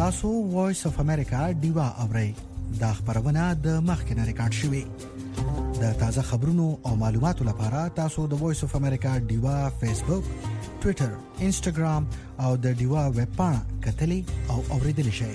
تاسو وایس اف امریکا ډیوا اورئ دا خبرونه د مخکنه ریکارډ شوې د تازه خبرونو او معلوماتو لپاره تاسو د وایس اف امریکا ډیوا فیسبوک ټوئیټر انسټاګرام او د ډیوا ویب پاڼه کتلې او اوریدل شئ.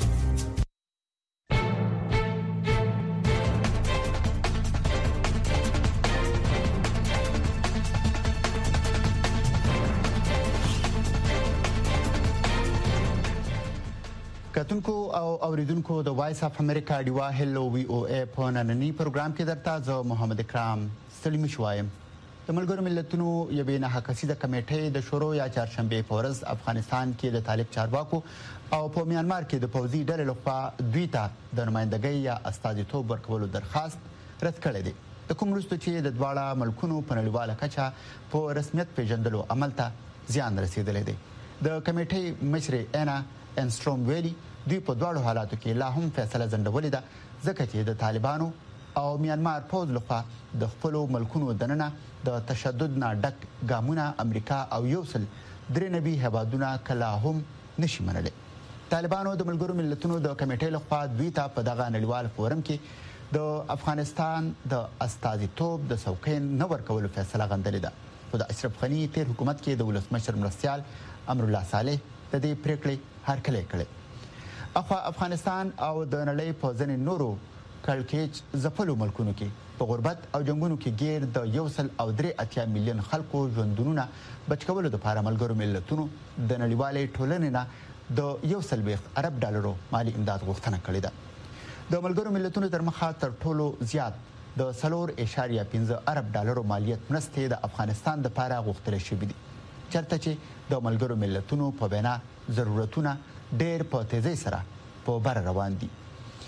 کتونکو او اوریدونکو د وایس اف امریکا ډیوا هلو وی او ای په نننی پروګرام کې درته زه محمد اکرام ستړي مشوایم. د ملګرو ملتونو یوې نه حکاسي د کمیټې د شروع یا چهارشنبه په ورځ افغانستان کې د طالب چارواکو او په میانمار کې د پوځي ډلې لخوا دوی ته د نمائندګۍ یا استازیتوب ورکولو درخواست رد کړی دی. د کوم وروسته چې د دواړه ملکونو په نړیواله کچه په رسمیت پیژندلو عمل ته زیان رسیدلی دی. د کمیټې مشر اینا انستروم ویلي دوی په دواړو حالاتو کې لا هم فیصله ځنډولې ده ځکه چې د طالبانو او میانمار پوځ لخوا د خپلو ملکونو دننه د تشدد نه ډک ګامونه امریکا او یو سل درې هیوادونه کله هم نشي منلی. طالبانو د ملګرو ملتونو د کمیټې لخوا دوی ته په دغه نړیوال فورم کې د افغانستان د استازیتوب د څوکۍ نه ورکولو فیصله غندلې ده. خو د اشرف غني تیر حکومت کې د ولسمشر مرستیال امرالله صالح د دې پریکړې هرکلی کړی. اخوا افغانستان او د نړۍ په ځینې نورو کړکېچ ځپلو ملکونو کې په غربت او جنګونو کې ګیر د 1.83 میلیون خلکو ژوندونونه بچ کولو لپاره ملګرو ملتونو د نړیوالې ټولنې نه د 140 ارب ډالرو مالی امداد غوښتنه کړې ده. د ملګرو ملتونو تر مخه تر ټولو زیات د 4.15 ارب ډالرو مالیت مرستې د افغانستان لپاره غوښتل شوې دي. چرته چې د ملګرو ملتونو په بنا ضرورتونه ډېر په تیزی سره په بر روان دي.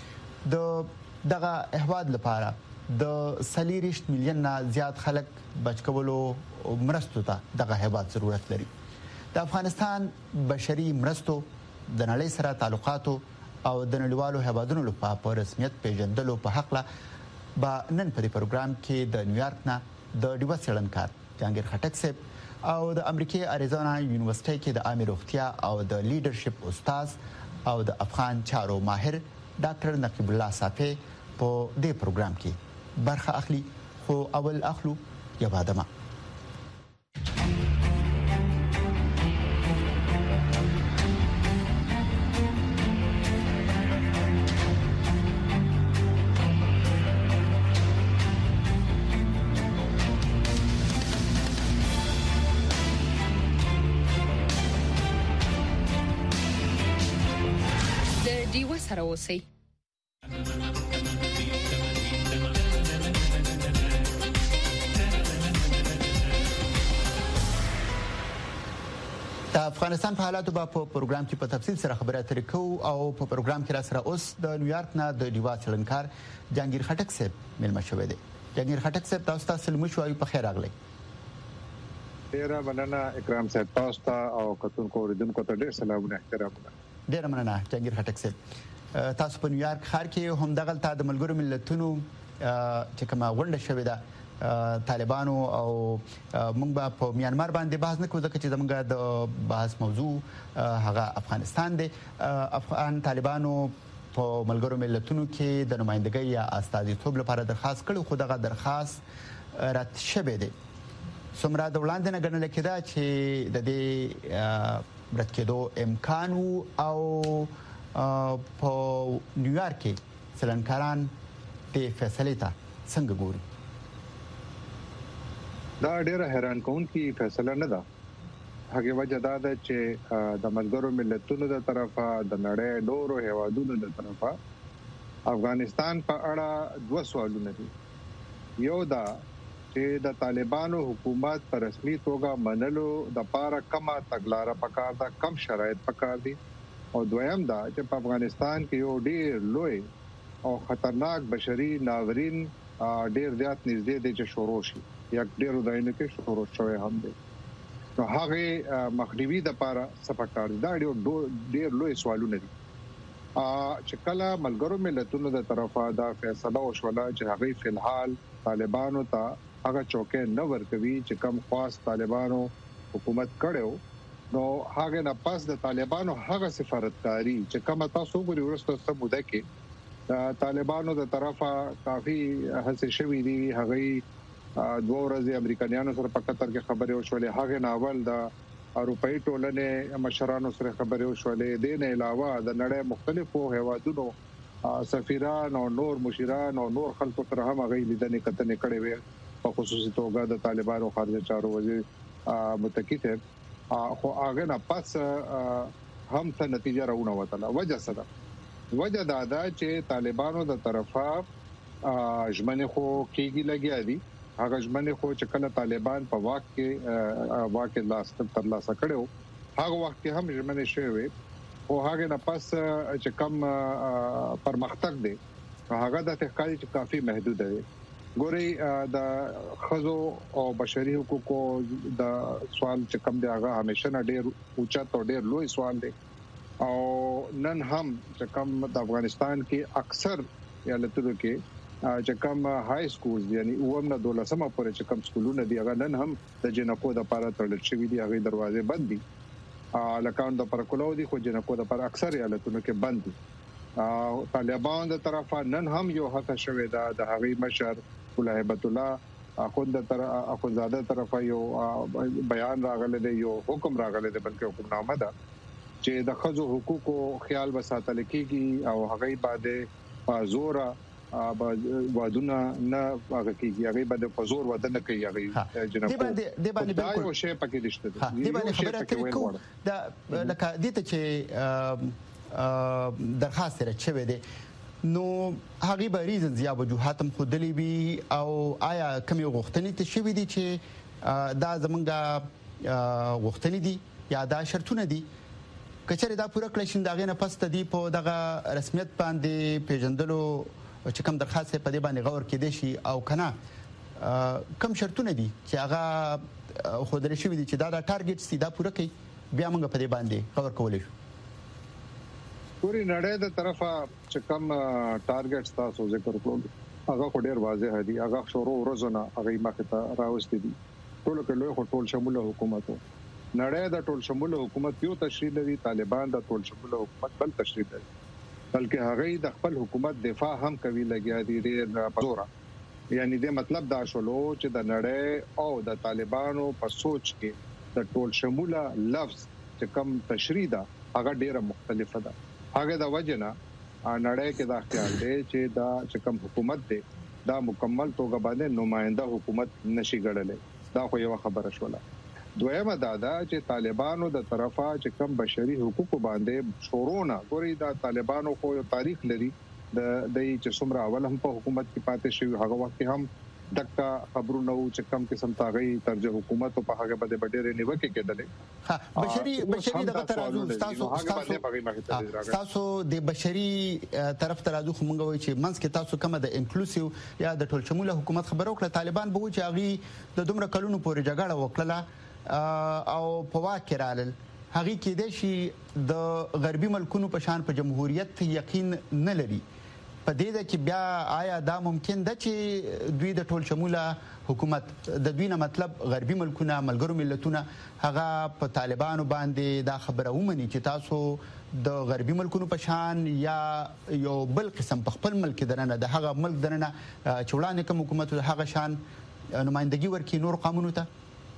د دغه احوال لپاره د 30 میلیون نه زیات خلک بچ کولو مرستو ته دغه هیواد ضرورت لري. د افغانستان بشري مرستو د نړۍ سره تعلقاتو او د نړیوالو هیوادونو لپاره په رسمیت پیژندلو په حق لا به نن په دې پروګرام کې د نیویارک نه د ډیوا څېړنکار جهانګیر خټک صاحب او د امریکای اریزونا یونیورسيټي کې د عامه روغتیا او د لیډرشپ استاد او د افغان چارو ماهر ډاکټر نقیب الله صافی په دې پروګرام کې برخه اخلي. خو اول اخلو یو ادمه سره اوسئ. د افغانستان په حالاتو په پروګرام کې په تفصیل سره خبرې اترې کوو او په پروګرام کې را سره اوس د نیویارک نه د ډیوا څېړنکار جهانګیر خټک صاحب ملما شوی دی. جهانګیر خټک صاحب تاسو ته سلام شوي په خیر راغلی. ډیر مننه اکرام صاحب تاسو ته او کتونکو اوریدونکو ته ډیر سلامونه احترامونه. ډیر مننه جهانګیر خټک صاحب. تاسو په نیویارک ښار کې هم دغه د ملګرو ملتونو چې کومه غونډه شوې ده طالبانو او موږ په میانمار باندې بحث نه کوو ځکه چې زموږ د بحث موضوع هغه افغانستان دی. افغان طالبانو په ملګرو ملتونو کې د نمائندګۍ یا استازیتوب لپاره درخواست کړو خو دغه درخواست رد شوی دی. څومره د وړاندې نه ګڼل کېده چې د دې رد کېدو امکان او په نیویارک کې څېړنکاران د فیصلې ته څنګه ګوري؟ دا ډیره حیران کوونکې فیصله نه ده. هغه وجه دا ده چې د ملګرو ملتونو د طرفه د نړۍ ډورو هیوادونو د طرفه افغانستان په اړه دوه سوالونه دي. یو دا چې د طالبانو حکومت په رسمي توګه منلو د پاره کومه تګلارې پکار ده، کم شرایط پکار دي، او دویم دا چې په افغانستان کې یو ډیر لوی او خطرناک بشري ناورین ډیر زیات نږدې دی چې شروع شي یا ډیرو ځایونو کې شروع شوی هم دی. نو هغه مخنیوي د لپاره سپکار دا ډیر لوی سوالونه دي. چې کله ملګرو ملتونو د طرفه دا فیصله وشوله چې هغه فلحال طالبانو ته هغه چوکۍ نه ورکوي چې کم خاص طالبانو حکومت کړو، نو هغه نه پاس د طالبانو هغه سفارتکاری چې کومه تاسو ګوري ورسته سموده کې طالبانو د طرفه کافي هڅه شوې دي هغه دوه ورځې امریکایانو سره په قطر کې خبرې وشولې هغه ناول د اروپאי ټولنې مشرانو سره خبرې وشولې د نه علاوه د نړۍ مختلفو هیوادونو سفیران او نور مشیران او نور خلکو سره هم هغه لیدنې کتنې کړې وې په خصوصي توګه د طالبانو خارجه چارو وزیر متکی ته خو هغه نه پس هم ته نتیجه راونه وته وجه سره وجه دا ده چې طالبانو د طرفه ژمنه خو کېږي لګیا دي هغه ژمنه خو چې کله طالبان په واقع لاس تر لاسه کړو هغه وخت کې هم ژمنه شوی او هغه نه پس چې کم پرمختګ دی هغه د تحقیق چې کافي محدود دی ګوري د خزو او بشري حقوقو د سوال چې کم دی هغه همیشه نه ډیر اوچت او ډیر لوی سوال دی او نن هم چې کم د افغانستان کې اکثر ایالتونو کې چې کم های سکولز یعنی اومنه دولسمه پورې چې کم سکولونه دی هغه نن هم د جنکو د لپاره تړل شوی دی هغه دروازې بند دي لکه د پرکولو دي خو جنکو د لپاره اکثر ایالتونو کې بند دي طالبان د طرفه نن هم یو هڅه شوې ده د هغوی مشر مولا هیبت الله اخوندزاده طرفه یو بیان راغلی دی یو حکم راغلی دی بلکې حکمنامه ده چې د خزو حقوقو خیال وساتل کیږي او هغوی باندې زور وادونه نه هغه کیږي هغه باندې په زور ودانه کوي هغه جنکو دی باندې دا یو شی پکې دشته دی باندې خبره کوي دا لکه دته چې درخواست راچوي دي نو هغه به ریزنز یا وجوهات هم خودلې وي او آیا کوم یو غوښتنې ته شوي دي چې دا زمونږ غوښتنې دي یا دا شرطونه دي کچره دا پوره کړی شین داغه نه پس ته دی په دغه رسمیت باندې پیژندلو چې کوم درخواست په دې باندې غور کېدې شي او کنه کوم شرطونه دي چې هغه خودلې شوي دي چې دا ټارګټ سي دا پوره کوي بیا موږ په دې باندې غور کولای شو پوری نړۍ د طرفه چې کوم ټارګټس تاسو ذکر کړل هغه خو ډیر واضح دي هغه شروع ورځونه هغه مخه ته راوستي دي ټول کله ټول شموله حکومت نړۍ د ټول شموله حکومت یو تشریح لري طالبان د ټول شموله حکومت بل تشریح لري بلکې هغه د خپل حکومت دفاع هم کوي لګیا دي ډیر پزورا یعنی د مطلب دا شولو چې د نړۍ او د طالبانو په سوچ کې د ټول شموله لفظ چې کوم تشریح ده هغه ډیره مختلفه ده هغه د وجنه نړۍ کې دا خیال دی چې دا چې کوم حکومت دی دا مکمل توګه باندې نماینده حکومت نشي ګڼلې دا خو یو خبره شوله دویمه دا ده چې طالبانو د طرفه چې کوم بشري حقوق باندې شورونه ګوري دا طالبانو خو یو تاریخ لري د چې څومره اول هم په حکومت کې پاتې شوی هغه وخت هم دغه خبرونه چې کم قسم تاغي ترجه حکومت په هغه باندې ډېرې نیوکه کېدلې ها بشري دغه ترازو تاسو د بشري طرف ترازو موږ وایو چې منځ کې تاسو کومه د انکلوسیو یا د ټول شموله حکومت خبرو کړه طالبان به چې هغه د دومره کلونو پورې جګړه وکړه او په واکه رالل هغه کې د شي د غربي ملکونو په شان په جمهوریت یقین نه لري په دې کې بیا آیا دا ممکن ده چې دوی د ټول شموله حکومت د دوی نه مطلب غربي ملکونه ملګرو ملتونه هغه په طالبانو باندې دا خبره ومني چې تاسو د غربي ملکونو په شان یا یو بل قسم په خپل ملک درنه د هغه ملک درنه چوړانه کوم حکومت هغه شان نمائندګي ورکړي نور قانونو ته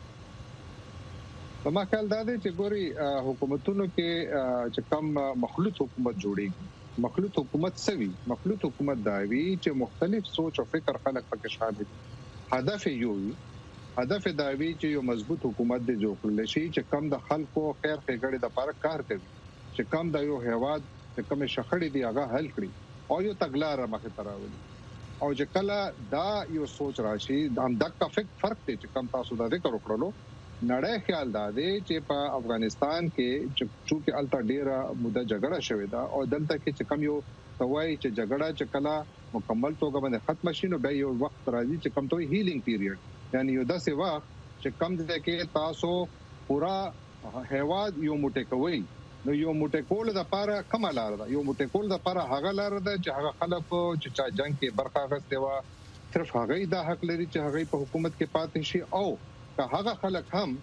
په ما خیال دا دی چې ګوري حکومتونو کې چې کم مخلوط حکومت جوړیږي مخلوط حکومت سوي مخلوط حکومت داوی چې مختلف سوچ او فکر خلک پکې شامل هدف یو هدف داوی چې یو مضبوط حکومت دی جوړ کړل شي چې کم د خلکو خیر ښېګړې د لپاره کار کوي چې کم د یو هیواد چې کم شخړې دی هغه حل کړي او یو تګلارې مخه تراولي او چې کله دا یو سوچ راشي هم دغه فرق دی چې کم تاسو دا ذکر وکړلو نړۍ خیال دا دی چې په افغانستان کې چې الټا ډیره موده جګړه شوې ده او دلته کې چې کم یو توای چې جګړه چې کله مکمل توګه باندې ختم شي نو به یو وخت راځي چې کم توي هیلینګ پیریډ یعنی یو داسې وخت چې کم دې کې تاسو پورا هیواد یو موټی کوي نو یو موټی کول د لپاره کوم لار ده یو موټی کول د لپاره هغه لار ده چې هغه خلک چې چا جنگ کې برخه اخیستي و صرف هغه دا حق لري چې هغه په حکومت کې پاتې شي او هغه خلک هم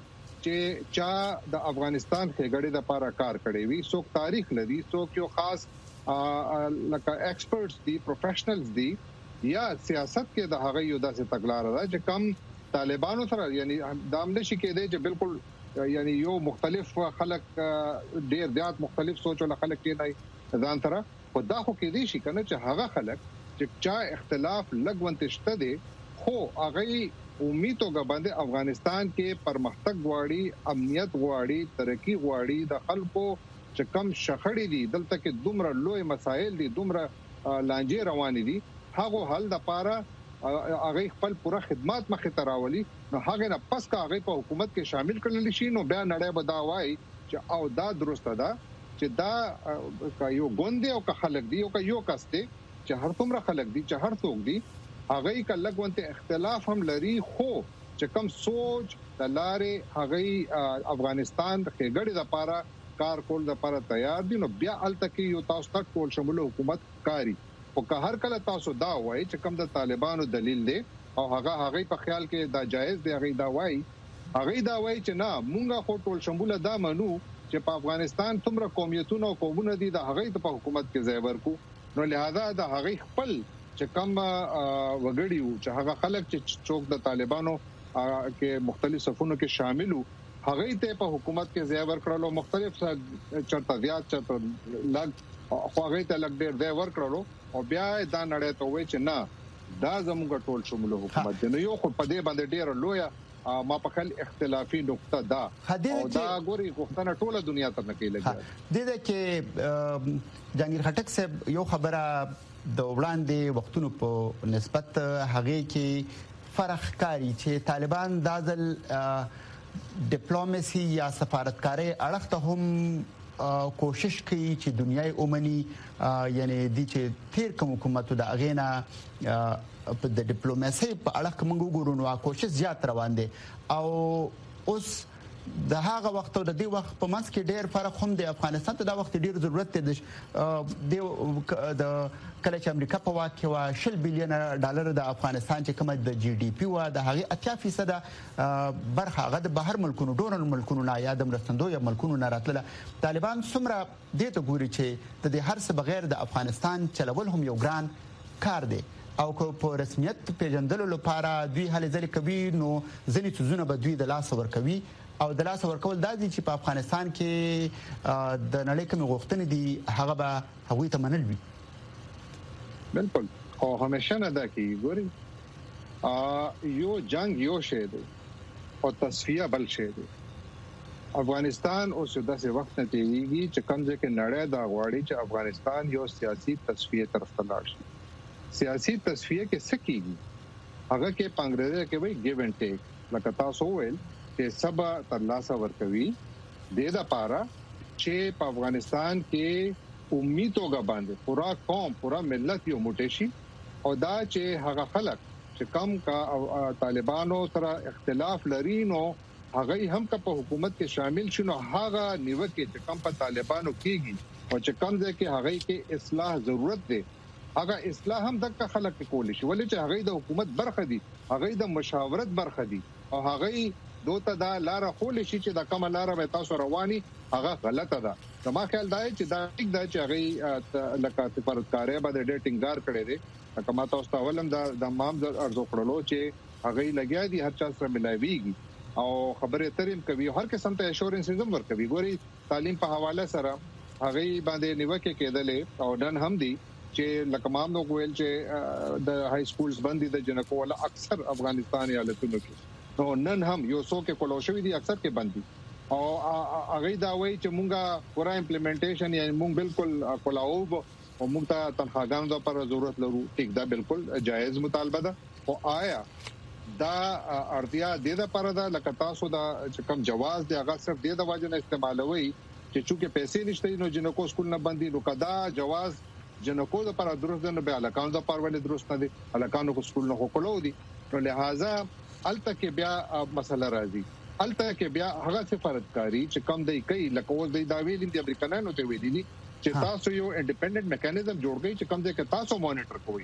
چې چا د افغانستان خېګړې د لپاره کار کړی وي څوک تاریخ لري څوک یو خاص لکه ایکسپرټس دي پروفیشنلز دي یا سیاست کې د هغه یو داسې تګلار ده چې کم طالبانو سره یعنی دام نشي کېدی چې بالکل یعنی یو مختلف خلک ډېر زیات مختلف سوچ ول خلک کې نه ځان سره خدا خو کې دي شي کنه چې هغه خلک چې چا اختلاف لګونتشته دي خو هغه امیدوګه باندې افغانستان کې پرمختګ غواړي امنیت غواړي ترقی غواړي د خلکو چې کم شخړې دي دلته کې دومره لوی مسایل دي دومره لانجې روان دي هغه حل د پاره هغه خپل پوره خدمات مخه تراولي نو هغه نه پس کا هغه په حکومت کې شامل کړل شي نو بیا نړۍ بداوي چې او دا درسته ده چې دا یو ګوند او که خلک دي او که یو کسته چې هر څومره خلک دي چې هر څوک دي هغه کله ګونته اختلاف هم لري خو چې کم سوچ د لارې هغه افغانستان د خېګړې لپاره کار کول لپاره تیار دي نو بیا التکی یو تاسو ته ټول شمول حکومت کاری او که هر کله تاسو دا وایي چې کم د طالبانو دلیل دی او هغه په خیال کې دا جایز دی هغه دا وایي چې نه مونږه خو ټول شمول دا منو چې په افغانستان څومره قومیتونه او قومونه دي د هغه په حکومت کې ځای ورکو نو لہذا د هغه خپل چې کم وګړیو چې هغه خلک چې څوک د طالبانو کې مختلف صفونو کې شاملو هغه ته په حکومت کې ځای ورکړلو مختلف چرته زیات چرته لګ خو هغه ته لګ ډېر ځای ورکړلو او بیا دا نړۍ ته وایي چې نه دا زموږ ټول شمول حکومت دی نو یو خو په دې باندې ډېر لوی ما په خل اختلافي نقطه دا او دا ګوري غوښتنه ټوله دنیا ته نه کوي د دې کې جهانگیر خټک صاحب یو خبره د وړاندې وختونو په نسبت هغه کې فرق کاری چې طالبان دازل ډیپلوماسي یا سفارتکاري اړخ ته هم کوشش کوي چې دنیاي اومني یعنی د چې تیر کوم حکومت د اغینا په د ډیپلوماسي په اړه کوم ګورو نو کوشش زیات روان دي او اوس د هغه وخت او د دې وخت په منځ کې ډېر فرق هم د افغانستان ته د وخت ډېر ضرورت دی د کله چې امریکا په واک کې و 10 بلین ډالر د افغانستان چې کومه د جی ډي پی و د هغه 80% برخه هغه د بهر ملکونو ډونر ملکونو نه یا د مرستندوی ملکونو نه راتله طالبان څومره دې ته ګوري چې د دې هر څه بغیر د افغانستان چلول هم یو ګران کار دی او که په رسمیت پیژندلو لپاره دوی هلې ځلې کوي نو ځینې څیزونه به دوی د لاس ورکوي او د لاس ورکول دا دي چې په افغانستان کې د نړۍ کوم غوښتنې دي هغه به هغوی ته منل وي بالکل او همیشه نه دا کی ګوري یو جنگ یو شی دی او تصفیه بل شی دی افغانستان اوس داسې وخت نه تیریږي چې کوم ځای کې نړۍ دا غواړي چې افغانستان یو سیاسي تصفیه طرف ته لاړ شي سیاسي تصفیه کې سکیږي هغه کې پنګرې کې وای ګیو اینڈ ټیک لکه تاسو ویل چې سبا ترلاسه ورکوي د لپاره چې په افغانستان کې امیدوګه باندې پورا قوم پورا ملت یو موټی شي او دا چې هغه خلک چې کم کا طالبانو سره اختلاف لري نو هغه هم کا په حکومت کې شامل شنو هغه نیوکه چې کم په طالبانو کېږي او چې کم ځکه کې هغه کې اصلاح ضرورت دی هغه اصلاح هم دغه خلک کولی شي ولې چې هغه د حکومت برخه دي هغه د مشاورت برخه دي او هغه دوته دا لار خول شي چې د کوم لار به تاسو رواني هغه غلطه ده زما خیال دی چې دا ټیک ده چې هغه لکه سفارتکاري باندې ډیټینګار کړي دي لکه ما تاسو ته ولم د مام ارزو کړلو چې هغه لګیا دي هر چا سره ملایويږي او خبره تریم کوي هر قسم ته اشورنس زم ورکوي ګوري تعلیم په حواله سره هغه باندې نیوکه کېدلې او دن هم دي چې لکه مام نو ویل چې د های سکولز باندې د جنکو ولا اکثر افغانستاني حالتونو کې نو نن هم یو څو کې کولوشوي دي اکثر کې باندې او هغه دا وایي چې مونږه پورا امپلیمنټیشن یعنی مونږ بالکل کولاو او مونږ ته تنخواګانو د پر ضرورت لرو ټیک دا بالکل جایز مطالبه ده او آیا دا ارتیا د لپاره دا لکه تاسو دا چې کم جواز دی هغه صرف د واجب نه استعمالوي چې چونکه پیسې نشته نو جنکو سکول نه باندې نو کدا جواز جنکو د پر درست نه به الکانو د پر ولې درست نه دي الکانو کو سکول نه کولو دي نو لہذا الته کې بیا مسله راځي الته کې بیا هغه سفارتکاری چې کم دی کوي لکه اوس د داویل د امریکایانو ته ویلي دي چې تاسو یو انډیپندنت میکانیزم جوړ کړئ چې کم دی کې تاسو مانیټر کوئ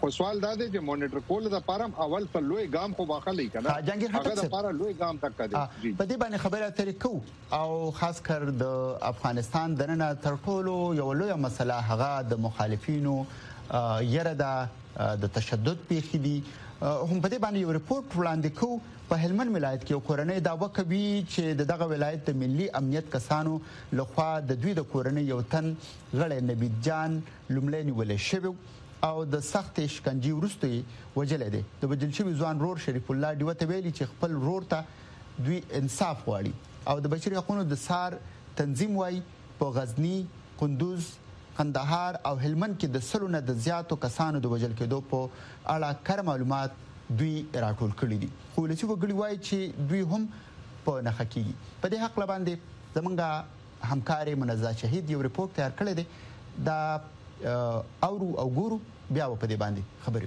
خو سوال دا دی چې مونیټر کول د پارم اول ته لوی ګام خو واخلې کنه هغه د پاره لوی ګام تک دی په دې باندې خبره اترې کو او خاص کر د افغانستان دننه تر ټولو یو لوی مسله هغه د مخالفینو یره د تشدد پیښې دي هم په دې باندې یو ریپورت وړاندې کو په هلمند ولایت کې کورنۍ داوا کوي چې دغه ولایت د ملي امنیت کسانو لخوا د دوی د کورنۍ یو تن غړی نبی جان لومړی نیول شوی او د سخت شکنجې وروسته وجل دي د وجل شوی ځوان رور شریف الله دیو ته ویلي چې خپل رور ته دوی انصاف غواړي او د بشري حقوقو د سار تنظیم وای په غزنی قندوز قندهار او هلمند کې د سلو نه د زیاتو کسانو د وجل کېدو په اړه کار معلومات دوی راټول کړي دي خو لسی وګړي وای چې دوی هم په نخکیږي په دې حق باندې زمونږ همکاري منزه شهید یو ریپورت تیار کړی دی دا اورو او ګورو بیا په دې باندې خبرې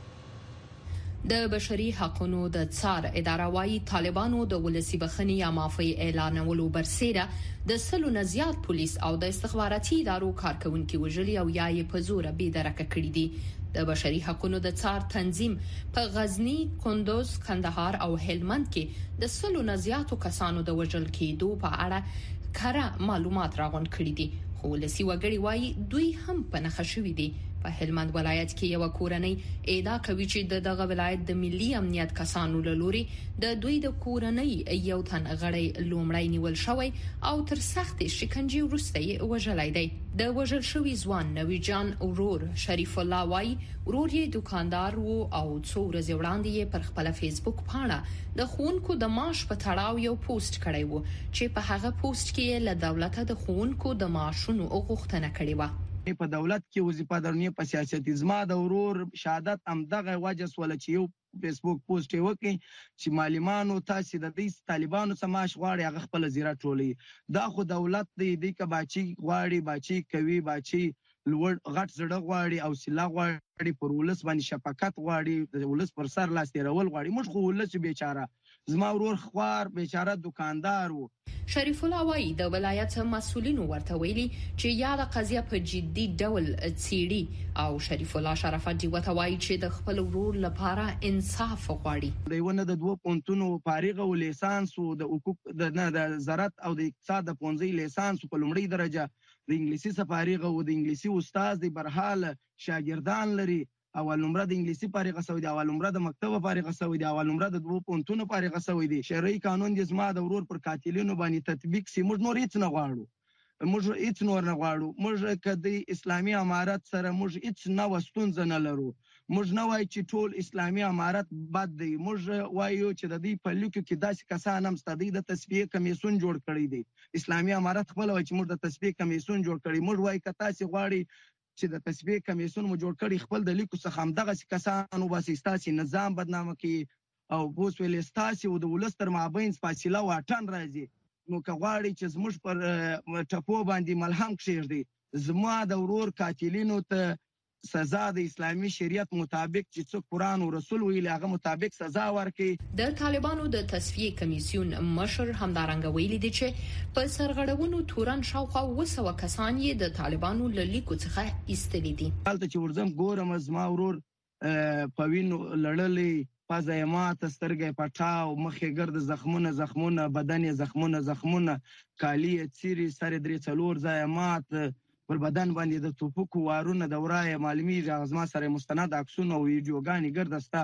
کوو د بشري حقوقو د څار اداره وايي طالبانو د ولسی بخښنې یا معافي اعلانولو برسېره د سلو نه زیات پولیس او د استخباراتي ادارو کارکونکو وژلي او یا یې په زور به درکه کړی دي د بشري حقوقو د څار تنظیم په غزنی قندوز قندهار او هلمند کې د سلو نه زیاتو کسانو د وژل کېدو په اړه کره معلومات راغونډ کړي دي خو لسی وګړي وایي دوی هم په نخښه شوي دي په هلمند ولایت کې یو کورنۍ ادعا کوي چې دغه ولایت د ملي امنیت کسانو له لوري د دوی د کورنۍ یو تن غړی لومړی نیول شوی او تر سخت شکنجې وروسته یې وژلای دی د وژل شوی ځوان نوی جان ورور شریف الله وایي ورور یې دکاندار وو او څو ورځې وړاندې یې پر خپل فیسبوک پاڼه د خونکو د معاش په تړاو یو پوسټ کړی وو چې په هغه پوسټ کې له دولت د خونکو د معاشونو غوښتنه کړې و په دولت کې وظیفه درنی په سیاست ازما د ورور شهادت امدغه وجه سول چې یو فیسبوک پوسټ وکړي چې معلمانو تاسو د دې طالبانو سماش غواړي هغه خپل زیره ټولي دا خو دولت دی کباچی غواړي باچی کوي باچی لوړ غټ زړه غواړي او سلا غواړي پر ولس باندې شفقت غواړي د ولس پر سر لاس تیرول غواړي موږ خو ولس بیچاره زما ورور خوار بیچاره دکاندار وو شریف الله وایي د ولایت مسؤلینو ورته ویلي چې یاده قضیه په جدي ډول څیړي او شریف الله شرافت دی وته وایي چې د خپل ورور لپاره انصاف غواړي دیونه د دوه پونتونو فارغ او لیسانس او د حقوق د زراعت او د اقتصاد د پونځي لیسانس په لومړی درجه د انګلیسي سفارغ او د انګلیسي استاد دی برحال شاګردان لري اول نمره د انګلیسي فارغه سوی دی اول نمره د مکتب فارغه سوی دی اول نمره د دوه پونتونو فارغه سوی دی شرعي قانون د زما د ورور پر قاتلینو باندې تطبیق سي موږ نور هیڅ نه غواړو موږ کدی اسلامي امارات سره موږ هیڅ نه وستونځ نه لرو موږ نه وای چې ټول اسلامي امارات بد دی موږ وایو چې د دې په لیکو کې داسې کسان هم ستدي د تصفیه کمیسون جوړ کړی دی اسلامي امارات خپل وای چې موږ د تصفیه کمیسون جوړ کړی موږ وای کته سي غواړي چې د تصفیه کمیسون مو جوړ کړي خپل د لیکو څخه هم دغه کسانو باسي ستاسي نظام بدنامه کوي او بوس ویل ستاسي او د ولستر مابین فاصله واټن راځي نو کغواړي چې زموږ پر ټپو باندې ملهم کښېږدي زما د ورور قاتلینو ته سزا د اسلامي شریعت مطابق چې څوک قرآن او رسول ویلي هغه مطابق سزا ورکړي د طالبانو د تصفیه کمیسیون مشر همدارنګه ویلي دي چې په سرغړونو تورن شاوخوا 200 کسان یې د طالبانو له لیکو څخه ایستلي دي حالت چې ورزم ګورم زما ورور په وینو لړلې پزې ماته سترګې پټاو مخې ګرد زخمونه بدن زخمونه کالی چیرې سره درې څلور ځای مات پر بدن باندې د توپکو وارونه د ورای معلومي ځما سره مستند عکسونه او ویډیوګانې ګرځستا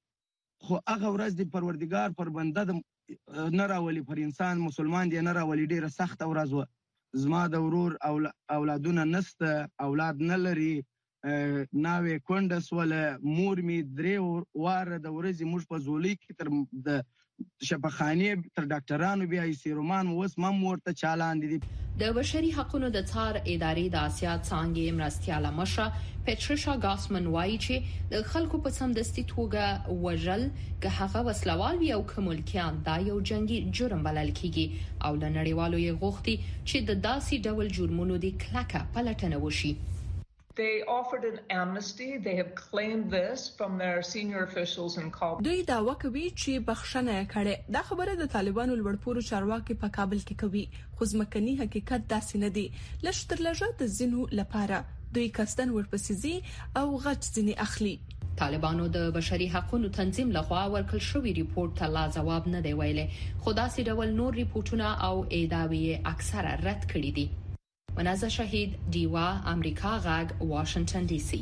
خو هغه ورځ د پروردګار پر بنده نه راولي پر انسان مسلمان دی نه راولي ډیره سخت ورځ و زما د ورور اولادونه نسته اولاد نه لري ناوې کونډس ولا مور می درې واره د ورځې موږ په زولي کې تر د شفاخانه تر ډاکټرانو بیا سیرومان وس مم ورته چالان دي د بشري حقوقو د څار ادارې د آسیا څانګې مرستياله مشره پټریشا ګاسمن وایي چې د خلکو په سمدستي توګه وژل که هغه وسلوال وي او کوملکیان دا یو جنگي جرم بلل کیږي او د نړیوالو یې غوښتي چې د داسې ډول جرمونو د کلکه پلټنه وشي They offered an amnesty. They have claimed this from their senior officials in Kabul. دوی دعوا کوي چې بخښنه کړي دا خبره د طالبانو لوړپوړو چارواکي په کابل کې کوي خو ځمکني حقیقت داسې نه دی لشتر لږه د زینو لپاره دوی کستن ورپسې زی او غټ ځینی اخلي طالبانو د بشري حقوقو تنظیم لخوا ورکړل شوی ریپورت ته لا جواب نه دی ویلي، خو داسې ډول نور ریپورتونه او ادعاوې اکثره رد کړي دي. منازه شهید، دیوا، امریکا غاګ، واشنگټن ډي سي.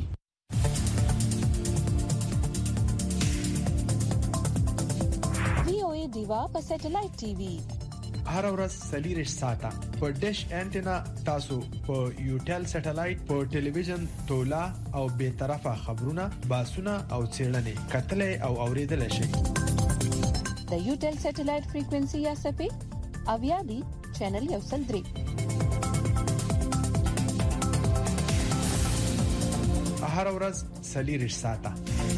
VOA دیوا په سټلایټ ټي وي هر ورځ 40 ساعته په ډیش انټینا تاسو په یوټل سټلایټ په ټلویزیون تولا او به طرفه خبرونه باسونه او چیرنې کتلې او اوریدل شي. د یوټل سټلایټ فریکوئنسي یا سپې اویا دی چینل یو سل 3 هر ورځ 40 ساعته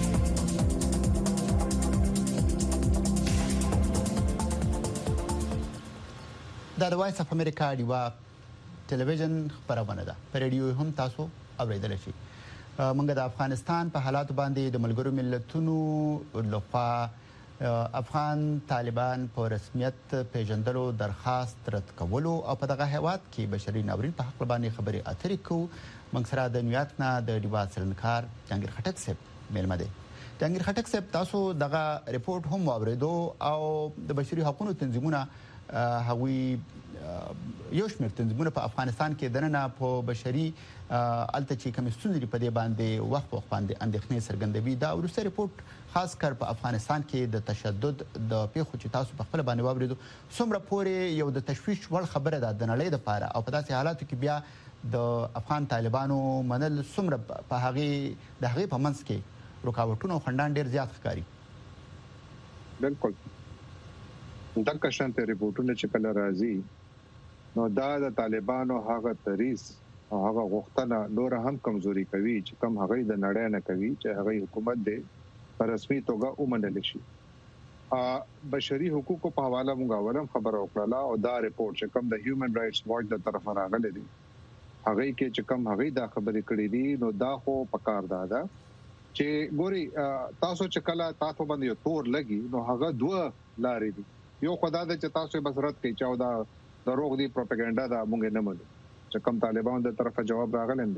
د وایس اف امریکا دیوا ټلویزیون خبرونه ده، په ریډیو هم تاسو اوریدل شي. موږ د افغانستان په حالات باندې د ملګرو ملتونو لخوا افغان طالبان په رسمیت پیژندلو درخواست رد کولو او په دغه هیواد کې بشري ناورین په حق باندې خبري اترې کو. موږ سره د نیویارک نه د دیوا څلنکار جنگیر خټک صاحب ملمه دي. جنگیر خټک صاحب تاسو دغه ریپورت هم اوریدو او د بشري حقوقو تنظیمونه هغوی یو شمېر تنظیمونه په افغانستان کې دننه په بشري الته چې کوم ستونزې په دې باندې وخت باندې اندېښنې څرګندوي. دا ورسته ریپورت خاص کر په افغانستان کې د تشدد د پیښو چې تاسو په خپل باندې واوریدو څومره پورې یو د تشویش وړ خبره ده د نړۍ لپاره او په داسې حالاتو کې بیا د افغان طالبانو منل څومره په هغه په منځ کې رکاوټونه او خنډان ډیر زیات ښکاري. بالکل دغه شانته ریپورتونه چې کله راځي نو دا د طالبانو هغه تریس او هغه غوښتنه نور هم کمزوري کوي چې کم هغه د نړۍ نه کوي چې هغه حکومت دې په رسمي توګه ومنل شي. بشري حقوقو په حواله موږ اولم خبره وکړه او دا ریپورت چې کم د هیومن رائټس واچ د طرفه راغلی دی هغه کې چې کم هغه دا خبرې کړې دي نو دا خو پکار ده چې ګوري تاسو چې کله تاسو باندې یو تور لګي نو هغه دوه لارې دي. یو خدای دې چې تاسو بصرت کې چاو دا دروغ دي پروپاګاندا دا مونږ نه مونږ چې کوم طالبان د طرفه جواب راغلند.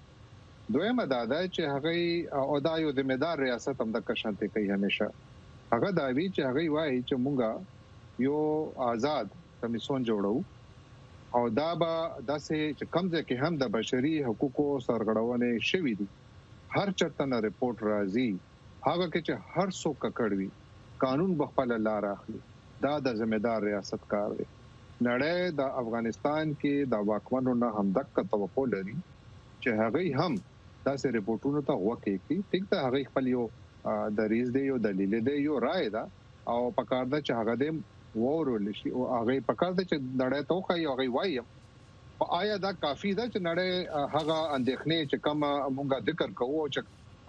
دویمه دا ده چې هغه او دا یو ذمہدار ریاست هم د کشانته کوي همیشه هغه دا وی چې هغه وایي چې مونږه یو آزاد کمیسون جوړو او دا به داسې چې کم ځکه هم د بشري حقوقو سرغړونه شوې دي. هر چرته نه ریپورت راځي هغه کې چې هر څوک کړوي قانون بخپل لار اخلي. دا د ذمہدار ریاست کار دی. نړۍ د افغانستان کې د واکمنو نه هم دغه توقع لري چې هغه هم داسې ریپورتونو ته وکړي. ټیک ده هغه خپل یو د ریز دی یو دلیل دی یو رائے ده او پکار ده چې هغه دې وورول شي او هغه پکار ده چې نړۍ ته وایي هغه وایي آیا دا کافی ده چې نړۍ هغه اندېښنې چې کوم موږ ذکر کوو چې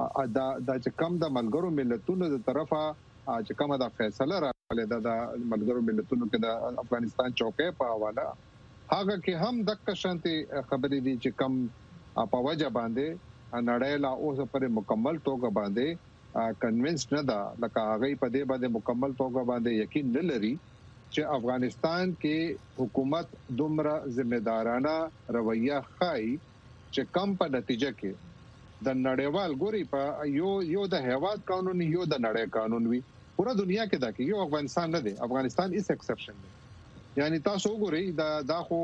دا چې کوم د ملګرو ملتونو د طرفه چې کومه دا فیصله راغله د ملګرو ملتونو کې د افغانستان چوکۍ په حواله هغه کې هم د شانتي خبرې دي چې کم په وجه باندې نړۍ لا اوس پر مکمل توګه باندې کنوینس نه ده لکه هغه په دې باندې مکمل توګه باندې یقین نه لري چې افغانستان کې حکومت دومره ذمہدارانه رویه خای چې کم په نتیجه کې د نړیوال ګوري په یو د هیواد قانون یو د نړۍ قانون وي پورا دنیا کې دا کې یو افغانستان نه دی. افغانستان هیڅ ایکسپشن دی. یعنی تاسو وګورئ دا خو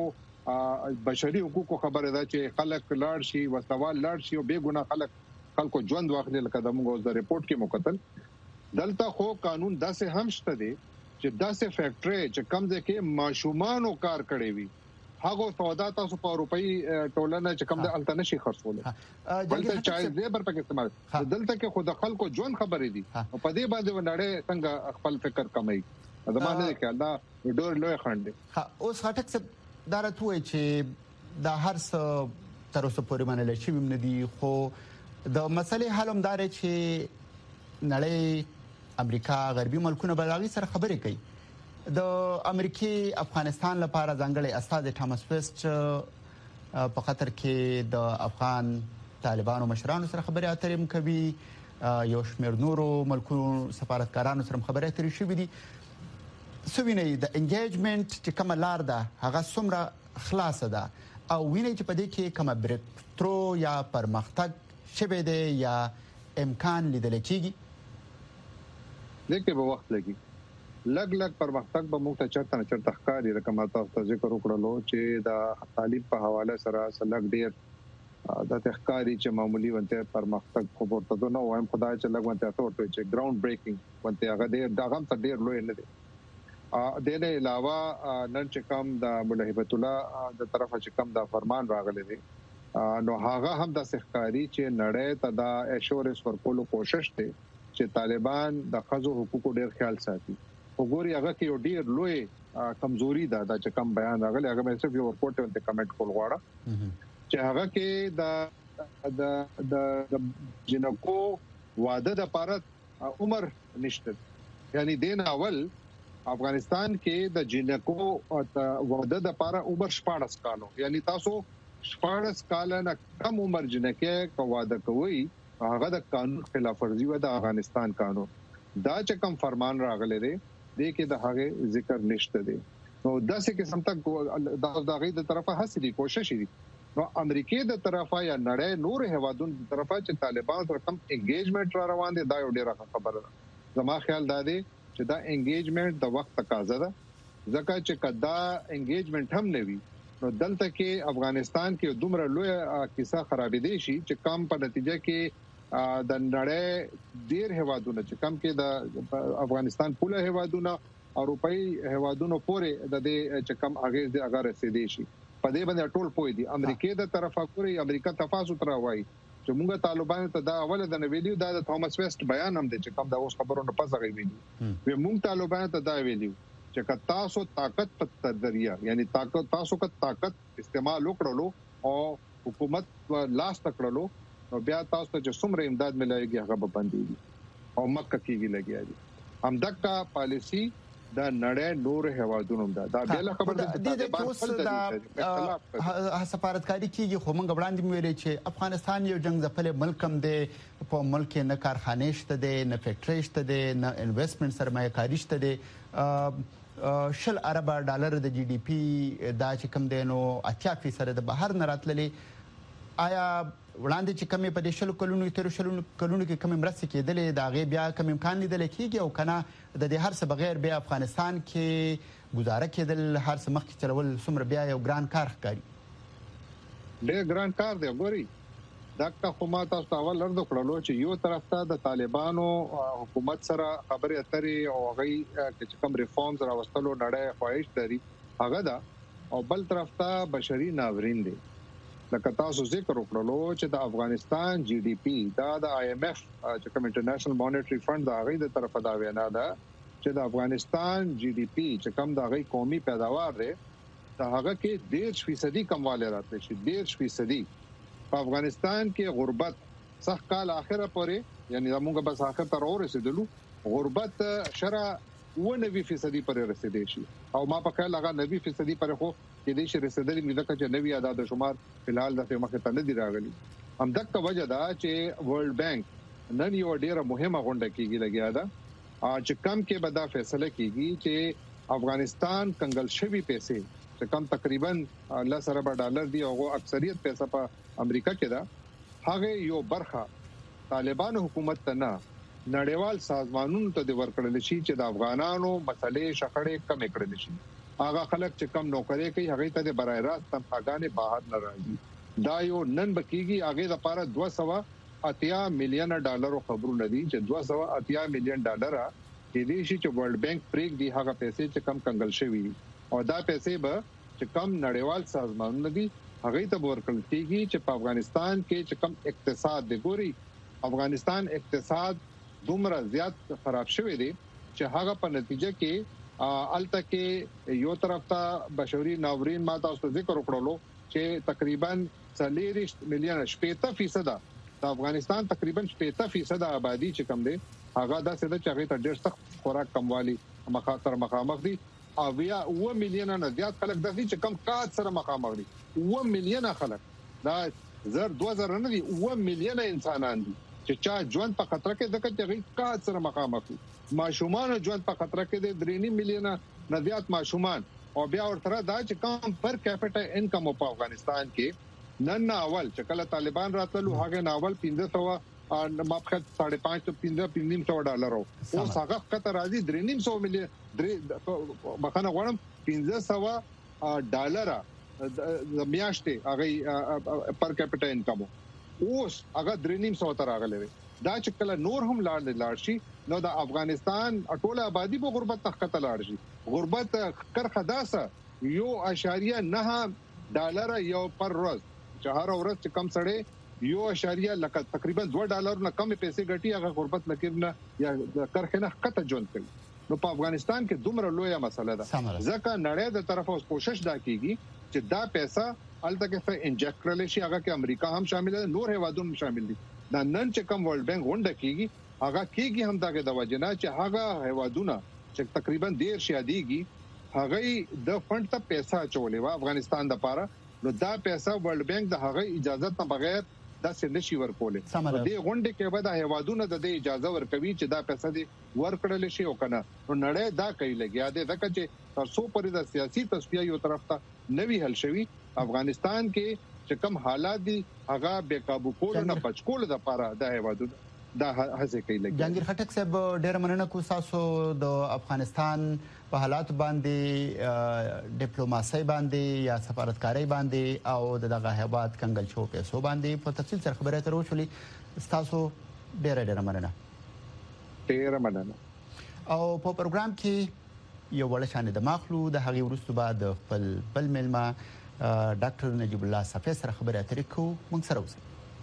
بشري حقوقو خبره ده چې خلک لاړ شي وسوال لاړ شي او بے ګناه خلکو ژوند واخلي لکه د موږ د ریپورت کې مکتل دلته خو قانون داسې هم شته دی چې داسې فیکټری چې کم ځکه ماشومان کار کړي وي هغه سودا تاسو په روپۍ ټولنه چې کم د التنشي خرڅول بلته چای لیبر پکې استعمال دلته کې خود خلکو ژوند خبرې دي او په دې باندې نړۍ څنګه خپل فکر کمای دا معنی کې الله ډور لوی خنډ اوس هټک څه دارته چې دا هر څه تر اوسه پورې منل شي ومن دي خو د مسلې حل هم دار چې نړۍ امریکا غربي ملکونه بلاغي سره خبرې کوي. د امریکای افغانستان لپاره ځانګړي استاد ټامس ویسټ په خطر کې د افغان طالبانو مشرانو سره خبرې اترې کوي. یو شمېر نورو ملکونو سفارتکارانو سره خبرې اترې شوې دي. سوینې د انګیجمنت چې کوم لار ده هغه څومره خلاصه ده او ویني چې په دې کې کوم بریک ترو یا پرمختګ شوه دی یا امکان لیدل کېږي؟ دغه به وخت لګي. لګ پرمختګ به موږ ته چرته ښکاري. لکه ما تاسو ته ذکر وکړلو چې د تعلیم په حواله سره سلګ ډیر د تخکاری چې معمولی ونته پرمختګ خو ورته نه وایم، خدای چې لګ ونته ورته چې ګراوند بریکینګ ونته هغه ډیر دغه ته ډیر لوی نه دی. د دې علاوه نن چې کوم د مولا هیبت الله د طرفه چې کوم د فرمان راغلی دی نو هغه هم د سخکاری چې نړۍ ته د ایشورنس ورکولو کوشش دی چې طالبان د خزو حقوقو ډیر خیال ساتي. وګوري هغه کې یو ډیر لوی کمزوري ده چې کوم بیان راغلی. هغه مې صرف یو ورپورټ ته کمنټ کول غواړم چې هغه کې د جنکو واده د پاره عمر نشته. یعنی دین اول افغانستان کې د جنکو واده د پاره عمر 14 کالو، یعنی تاسو 14 کال نه کم عمر جنکه کو واده کوي هغه د قانون خلاف ورزي و د افغانستان قانون. دا چې کوم فرمان راغلی دی د کې د هغه ذکر نشته دی. نو داسې قسم ته د غي د طرفه حسدي کوشش دي. نو امریکای د طرفه یا نړۍ نور هوادونو د طرفه چې طالبان سره کوم انګیجمنت را روان دي دا یو ډیره خبره ده. زما خیال دا دی چې دا انګیجمنت د وخت تقاضا ده، ځکه چې کدا انګیجمنت هم نه وي نو دلته کې افغانستان کې دومره لوی کیسه خرابې دي شي چې کم په نتیجه کې د نړۍ ډیر هوادونه چې کم کې د افغانستان پوله هوادونه اروپאי هوادونو پورې د دې چې کم اغیز د اگر رسیدي شي. په دې باندې ټول پوي دي. امریکای د طرفه کوي، امریکا تفاصیل تر وایي چې موږ طالبان ته دا اول د ویډیو د توماس ویسټ بیان هم دي چې کم دا اوس خبرونه پس غوي ویډیو وی موږ طالبان ته دا ویډیو چې تاسو طاقت په ذریعہ یعنی تاسو کا طاقت استعمال وکړلو او حکومت لاس تکړلو نو بیا تاسو ته چې څومره امداد ملایږي هغه به باندې او مکه کېږي لګیږي. هم دغه پالیسی د نړۍ نور هوادونو دا بل خبر ده د سفارتکاری کېږي. خو موږ وړاندې ویلې چې افغانستان یو جنگ ځپل ملک هم دی، په ملک نه کارخانه شته دي، نه فیکټری شته دي، نه انویسټمنټ سرمایه کاری شته دي. 10 ارب ډالر د جی ډی پی دا چې کم دی نو 80% د بهر نه راتللې. آیا وړاندې چې کمی په دې 10 کلونو تر 10 کلونو کې کمی مرسته کېدلې دا غي بیا کم امکان لیدل کېږي او کنه د دې هر څه بغیر بیا افغانستان کې گزاره کېدل هر څه مخکې چلول څومره بیا یو ګران کار ښکاري؟ ډېر ګران کار دی. ګوري دا کومه تاسو اول لرد کړلو چې یو طرف ته د طالبانو حکومت سره خبرې اترې او غي چې کوم ریفارمز راوستلو نړۍ خواهش لري هغه دا، او بل طرف ته بشري ناورین دي. لکه تاسو ذکر وکړلو چې د افغانستان جی ډی پی دا د آی ایم ایف چې کوم انټرنیشنل مانیټری فند دا غي د طرفه دا وینا ده چې د افغانستان جی ډی پی چې کوم دا غي قومي پیداوار دی دا هغه کې 10% کمواله راځي چې 10% په افغانستان کې غربت صح کال اخره پورې یعنی موږ بس اخر تر ورسېدلو غربت شرع 90% پر رسیدي شي او ما په خیال هغه 90% پر خو کې دې شي رسیدلې مې ځکه چې نوی اعداد شمار فلحال د مخه ته نه دی راغلي. هم دغه وجه دا چې ورلد بانک نن یو ډیره مهمه غونډه کیږي لګیا ده چې کم کې به دا فیصله کیږي چې افغانستان کنګل شوی پیسې چې کم تقریبا $10 دی او اکثریت پیسې په امریکا کې ده هغه یو برخه طالبان حکومت ته نه نړیوال سازمانونو ته د ورکړل شي چې د افغانانو مسلې شخړې کم کړل شي. هغه خلک چې کم نوکری کوي هغه ته د برای راست تنخواګانې بهر نه راځي. دا یو نن بکیږي هغه د لپاره $280 مليون خبرونه دي چې $280 مليون کې دي چې ورلد بانک پریک دی هغه پیسې چې کم کنګل شوی او دا پیسې به چې کم نړیوال سازمانونه دي هغه ته ورکړل کیږي چې په افغانستان کې چې کم اقتصاد دی. ګوري افغانستان اقتصاد دومره زیات خراب شوی دی چې هغه په نتیجه کې الته کې یو طرف ته بشري ناورین ما تاسو ذکر وکړلو چې تقریبا 40 مليون 80% د افغانستان تقریبا 80% آبادی چې کم دی هغه د څه چې هغه ته ډېر سخت خوراک کموالی مخامخ دي او بیا 1 مليون نه زیات خلک د دې چې کم کار سره مخامخ دي. 1 مليون خلک دا 2000 نه دي 1 مليون انسانان دي چې چا ژوند په خطر کې ځکه چې هغه کار سره مخامخ دي. ماشومان ژوند په خطر کې دي 3 مليون نه زیات ماشومان او بیا ورته دا چې کم پر کیپټا انکم په افغانستان کې نن اول چې کله طالبان راتلو هغه ناول 1500 ماپخت 5.5 to 1500 ډالر او هغه کته راځي 3.5 میلیون بخنه غواړم 1500 ډالر د میاشتې هغه پر کیپټا انکم اوس هغه 3.5 تر راغلی دا چې کله نور هم لاړ شي نو د افغانستان ټوله آبادی په غربت تخته لاړ شي غربت کرخه داسه 1.9 ډالر یو پر ورځ چې هر ورځ کم سړی 1.2 لکه تقریبا 2 ډالر نه کم پیسې ګټي هغه غربت لکه یا کرخه نه کته جون کوي نو په افغانستان کې دومره لویه مسله ده ځکه نړۍ د طرفه کوشش دا کیږي چې دا پیسې الته کې انجکټ کړل شي هغه کې امریکا هم شامل ده نور هیوادونه شامل دي دا نن چې کوم ورلد بانک غونډه کیږي هغه کیږي هم دغه د وجنه چې هغه هیوادونه چې تقریبا 10 شاديږي هغه د فند ته پیسې چولې و افغانستان د لپاره نو دا پیسې ورلد بانک د هغه اجازه نه بغیر دا سنشي ورکولې دې غونډه کې به د هیوادونو د اجازه ورکوي چې دا پیسې دي ورکړل شي او کنه نو نړۍ دا کوي لګیا دي ځکه چې تاسو پرې د سیاسي تصفیه یو طرف ته نوي حل شوی افغانستان کې چې کوم حالات دي هغه بے قابو کول نه بچکول د لپاره د هیوادونو دا هڅه کوي لګي جنگیر خټک صاحب ډېر مننه کوم تاسو د افغانستان په حالات باندې ډیپلوماسي باندې یا سفارتکاري باندې او دغه هیواد کنګل شو پیسو باندې په تفصیل سره خبرې اترې وشولې تاسو ډېر مننه او په پروګرام کې یو وړ شان د ماخلو د هغې وروسته بعد خپل بل ملما ډاکټر نجیب الله صافی سره خبرې اترې کوو موږ سره اوسئ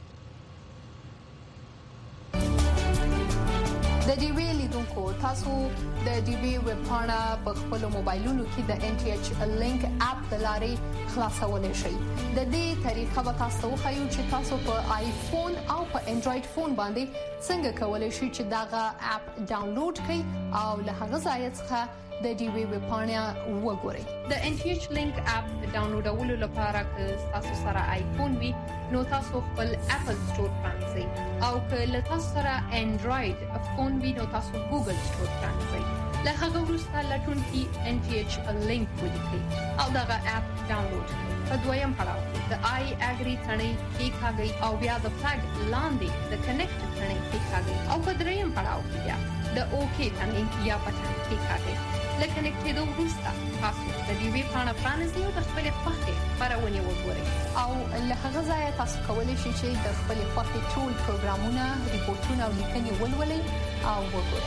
د ډي وی لیدونکو تاسو د ډي وی ویب پاڼه په خپل موبایلونو کې د NTH لینک اپ د لارې خلاصولای شئ د دې طریقه به تاسو وښایو چې تاسو په آیفون او په انډراید فون باندې څنګه کولای شئ چې داغه اپ ډاونلوډ کړئ او له هغه ځای څخه د ډي وی ویب پاڼه وګورئ د NTH لینک اپ ډاونلوډولو لپاره که تاسو سره آیفون وي نو تاسو خپل اپل سٹور پرانځئ او که له تاسو سره انډراید فون وي نو تاسو ګوګل سٹور پرانځئ له هغه وروسته لټون کې NTH لینک ولیکئ او دغه اپ ډاونلوډ کړئ په دویم پړاو د آی اګری ثنې کلیکاږئ او بیا د فلګ لاندې د کنیکټ ثنې کلیکاږئ او په دریم پړاو کې بیا د اوکی ثنې یا بټن کلیکاږئ لکه نکټېدو وروسته تاسو د ډي وی پاڼه پرانیزئ او د خپلې خوښې خپرونې وګورئ او له هغه ځایه تاسو کولی شئ چې د خپلې خوښې ټول پروګرامونه ریپورتونه او لیکنې ولولئ او وګورئ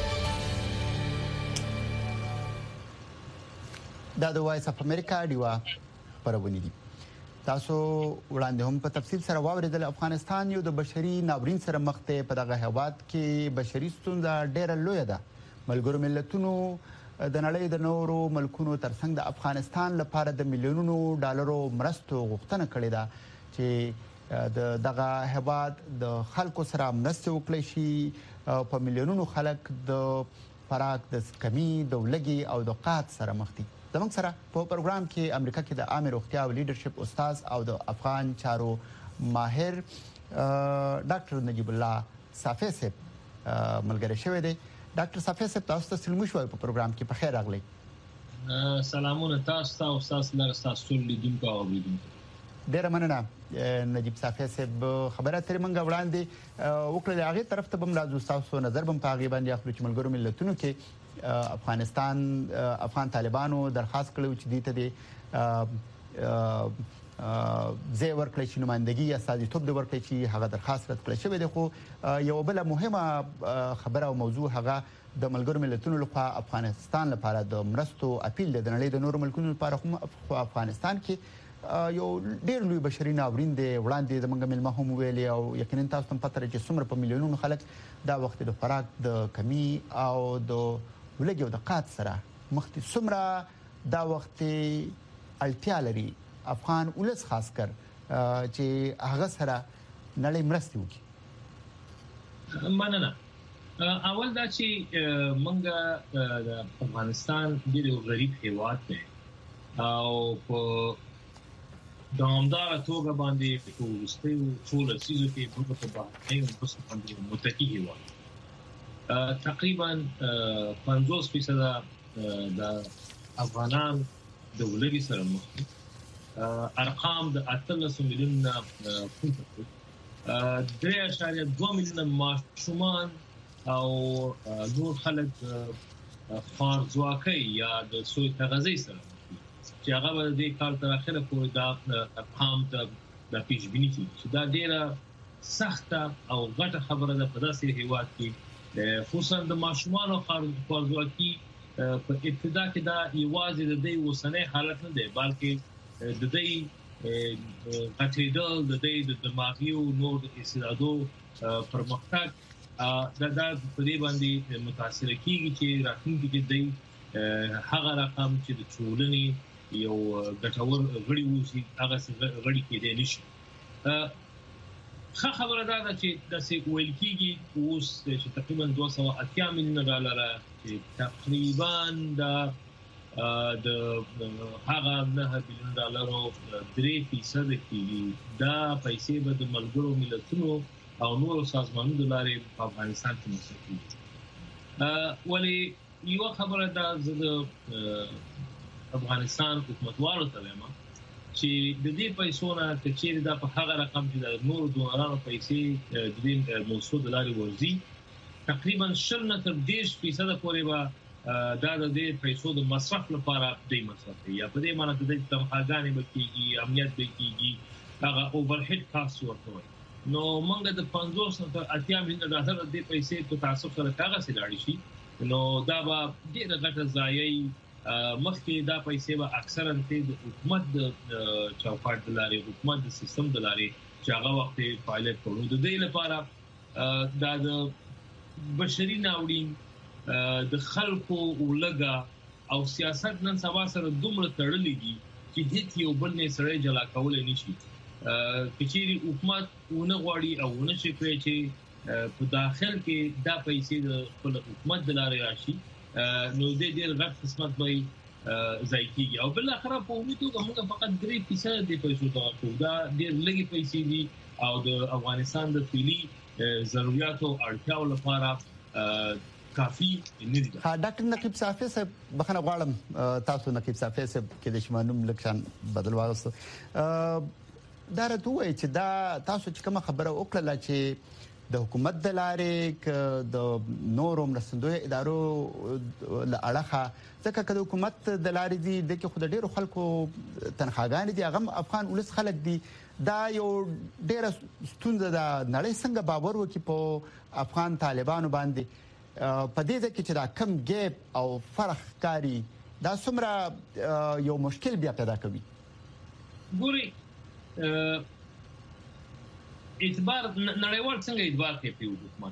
دا د وایس اف امریکا ډیوا خبرونه دي تاسو وړاندې هم په تفصیل سره واوریدل افغانستان یو د بشري ناورین سره مخ ته په دغه هیواد کې بشري ستونزه ډېره لویه ده ملګرو ملتونو د نړۍ د نورو ملکونو ترڅنګ د افغانستان لپاره د میلیونونو ډالرو مرستو غوښتنه کړې ده چې دغه هیواد د خلکو سره مرسته وکړي شي په میلیونونو خلک د فراق د کمی د ولګي او د قحط سره مخ دي زموږ سره په پروګرام کې امریکا کې د عامه روغتیا او لیډرشپ استاد او د افغان چارو ماهر ډاکټر نجیب الله صافی صاحب ملګری شوی دی ډاکټر صافی صاحب تاسو ته سلام شوی په پروګرام کې په خیر راغلی سلامونه تاسو او تاسو لرساسو لیدونکو او لیدونکو ډیر مننه نجیب صافی صاحب خبره تر منګه وړاندې وکړه هغه طرف ته بم راځو تاسو نظر بم پاغي باندې خپل چې ملګرو ملتونو کې افغان طالبانو درخواست کړو چې دې ته زه ورکړی چې نمائندګي استازیتوب د ورکړی چې هغه درخواست رد کړی شوی دی خو یو بل مهمه خبره او موضوع هغه د ملګرو ملتونو لخوا افغانستان لپاره د مرستو اپیل د نړۍ د نورو ملکونو لپاره هم افغانستان کې یو ډېر لوی بشري ناورین دی وړاندې د منګ ملما هم ویلي او یقینا تاسو هم پته چې څومره په میلیونونو خلک دا وخت د فراق د کمی او د ولګي او د قحط سره مخ دي څومره دا وخت اړتیا لري افغان ولس خاص کر چې هغه سره نړۍ مرسته وکړي مننه اول دا چې موږ د افغانستان ډېر غریب هیواد دی او په دوامدار توګه باندې په وروستیو څو لسیزو کې موږ په باندې باندې متکی هیواد تقریبا 50% د افغانان د ولګي سره مخ ارقام د 18 میلیون 3.2 میلیونه ماشومان او نور خلک خوارځواکۍ یا د سوء تغذیې سره چې هغه د دې کال تر اخره پورې دا پام د پیشبینی کیږي چې دا ډیره سخته او غټه خبره ده په داسې هیواد کې خصوصا د ماشومان او خوارځواکۍ په ابتدا کې دا یوازې د دې وسنۍ حالت نه دی بلکې د دې غټېدل د دې د دماغي او نور استعدادو پرمختګ دا په دې باندې متاثر کیږي چې راتلونکي کې د هغه رقم چې د ټولنې یو ګټور غړي وسی هغه غړي کې دی نشي خبره دا ده چې د ویل کېږي اوس چې تقریبا 280 میلیون ډالر چې تقریبا د هغه 9 بلین ډالر 3% کېږي دا پیسې به د ملګرو ملتونو او نورو سازمانونو د لارې په افغانستان کې مصرف کیږي ولی یو خبره ده د افغانستان حکومتوالو ته وایم چې د دې پیسو نه کچېره د په هغه رقم چې د نورو ډونرانو پیسې د دې موثق د لارې ورزي تقریبا 10% پورې به دا د دې پیسو د مصرف لپاره د مصرف یا په دې معنی د دې تمخاګانې بکیږي امنیت بکیږي هغه اوورهډ کاست ورته نو موږ د 50 نه تر 80 میلیون ډالر د پیسې په تاسو سره کاغذ لاړ شي نو دا به ډېر غټه ځایي مخکې دا پیسې به اکثرا د حکومت د چوکاټ د لارې حکومت د سیستم د لارې چې هغه وخت فعالیت کوي د دې لپاره دا د بشري ناورین د خلکو ولګا او سیاست نن سبا سره دومره تړلې دي چې هیڅ یو بل نه سره جلا کول نشي کچېری حکومت ونه غواړي او ونه شي کوي چې په داخل کې دا پیسې د خپل حکومت د لارې راشي نو د دې غټ قسمت به ځای کیږي او بل اخر په امیدو موږ فقط 3% د پیسو ته دا ډېر لږی پیسې دي او د افغانستان د فعلی ضرورتو اړتیاو لپاره کافي نه دي. ډاکټر نقیب صافی صاحب بخنه غواړم تاسو نقیب صافی صاحب کې د شمانوم لکشان بدل واغسته دا راته وایي چې دا تاسو چې کوم خبره وکړه چې د حکومت د لارې د نورو مرستندوی ادارو لړخه ځکه چې د حکومت د لارې دي د کې خود ډیرو خلکو تنخواګانې دي هغه افغان ولس خلک دي دا یو ډیره ستونزه ده نړۍ څنګه باور وکړي په افغان طالبانو باندې په دې کې چې دا کم ګیپ او فرق کاری دا څومره یو مشکل بیا پیدا کوي ګوري اعتبار نړیوال څنګه اعتبار کوي په حکومت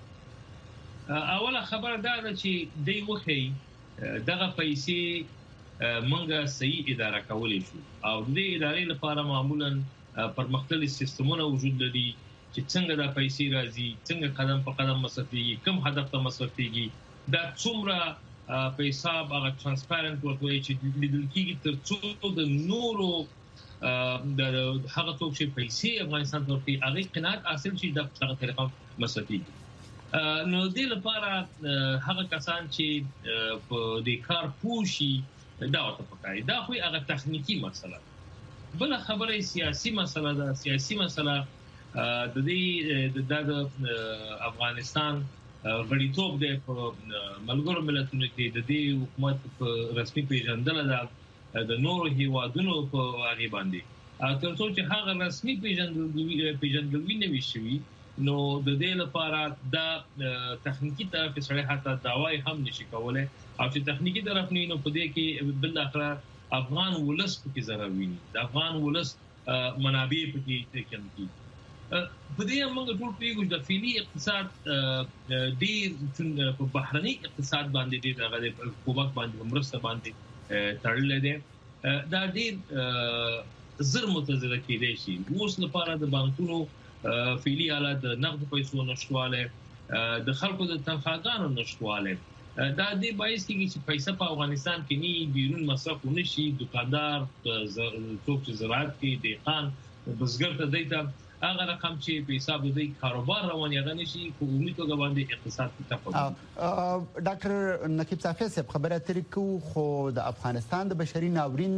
اوله خبره دا ده چې دی وخی دغه پیسې منګه صحیح اداره کولې شو او د دې ادارې لپاره معمولا پرمختللي سیستمونه وجود لري چې څنګه دا پیسې راځي څنګه قدم په قدم مصرفيږي کوم هدف ته مصرفيږي دا څومره په حساب هغه ترانسپیرنت ورته چې لیدل کېږي تر څو د نورو د هغه څوک چې پیسې افغانستان ته ورکړي هغه قناعت حاصل شي د هغه طریقه مصرفيږي نو دې لپاره هغه کسان چې په دې کار پوښي دا ورته پکاري دا خو هغه تخنیکی مسله بل خبره سیاسي مسله ده سیاسي مسله د دې د افغانستان غړیتوب د ملګرو ملتونو کې د دې حکومت په رسمي پیژندل ده د نورو هیوادونو په هغه باندې تر څو چې هغه رسمي پیژندګلوي نه وي شوی نو د دې لپاره دا تخنیکی طرف سره حتی دعوی هم نشي کولای او چې تخنیکی طرف نه نو په دې کې بل اخر افغان ولس په ضرر ویني د افغان ولس منابع په کې کم کی په دې موږ ټول پیګو د فعلی اقتصاد ډیر په بهرني اقتصاد باندې ډیر هغه د حکومت باندې مرسته باندې تړل دي دا ډیر زر متزله کېدای شي اوس لپاره د بانکونو فعلی حالت د نقد پیسو نشټواله د خلکو د تنخواګانو نشټواله دا دې باعث کیږي چې پیسې په افغانستان کې نه بیرون مصرف ونشي دکاندار څوک چې زراعت کې دهقان بزګر ته دیتا هغه رقم چې په حساب د کاروبار روان یغه نشي په عمومي توګه باندې اقتصاد ته تفاوت ډاکټر نقیب صافی صاحب خبره ترې کو خو د افغانستان د بشري ناورین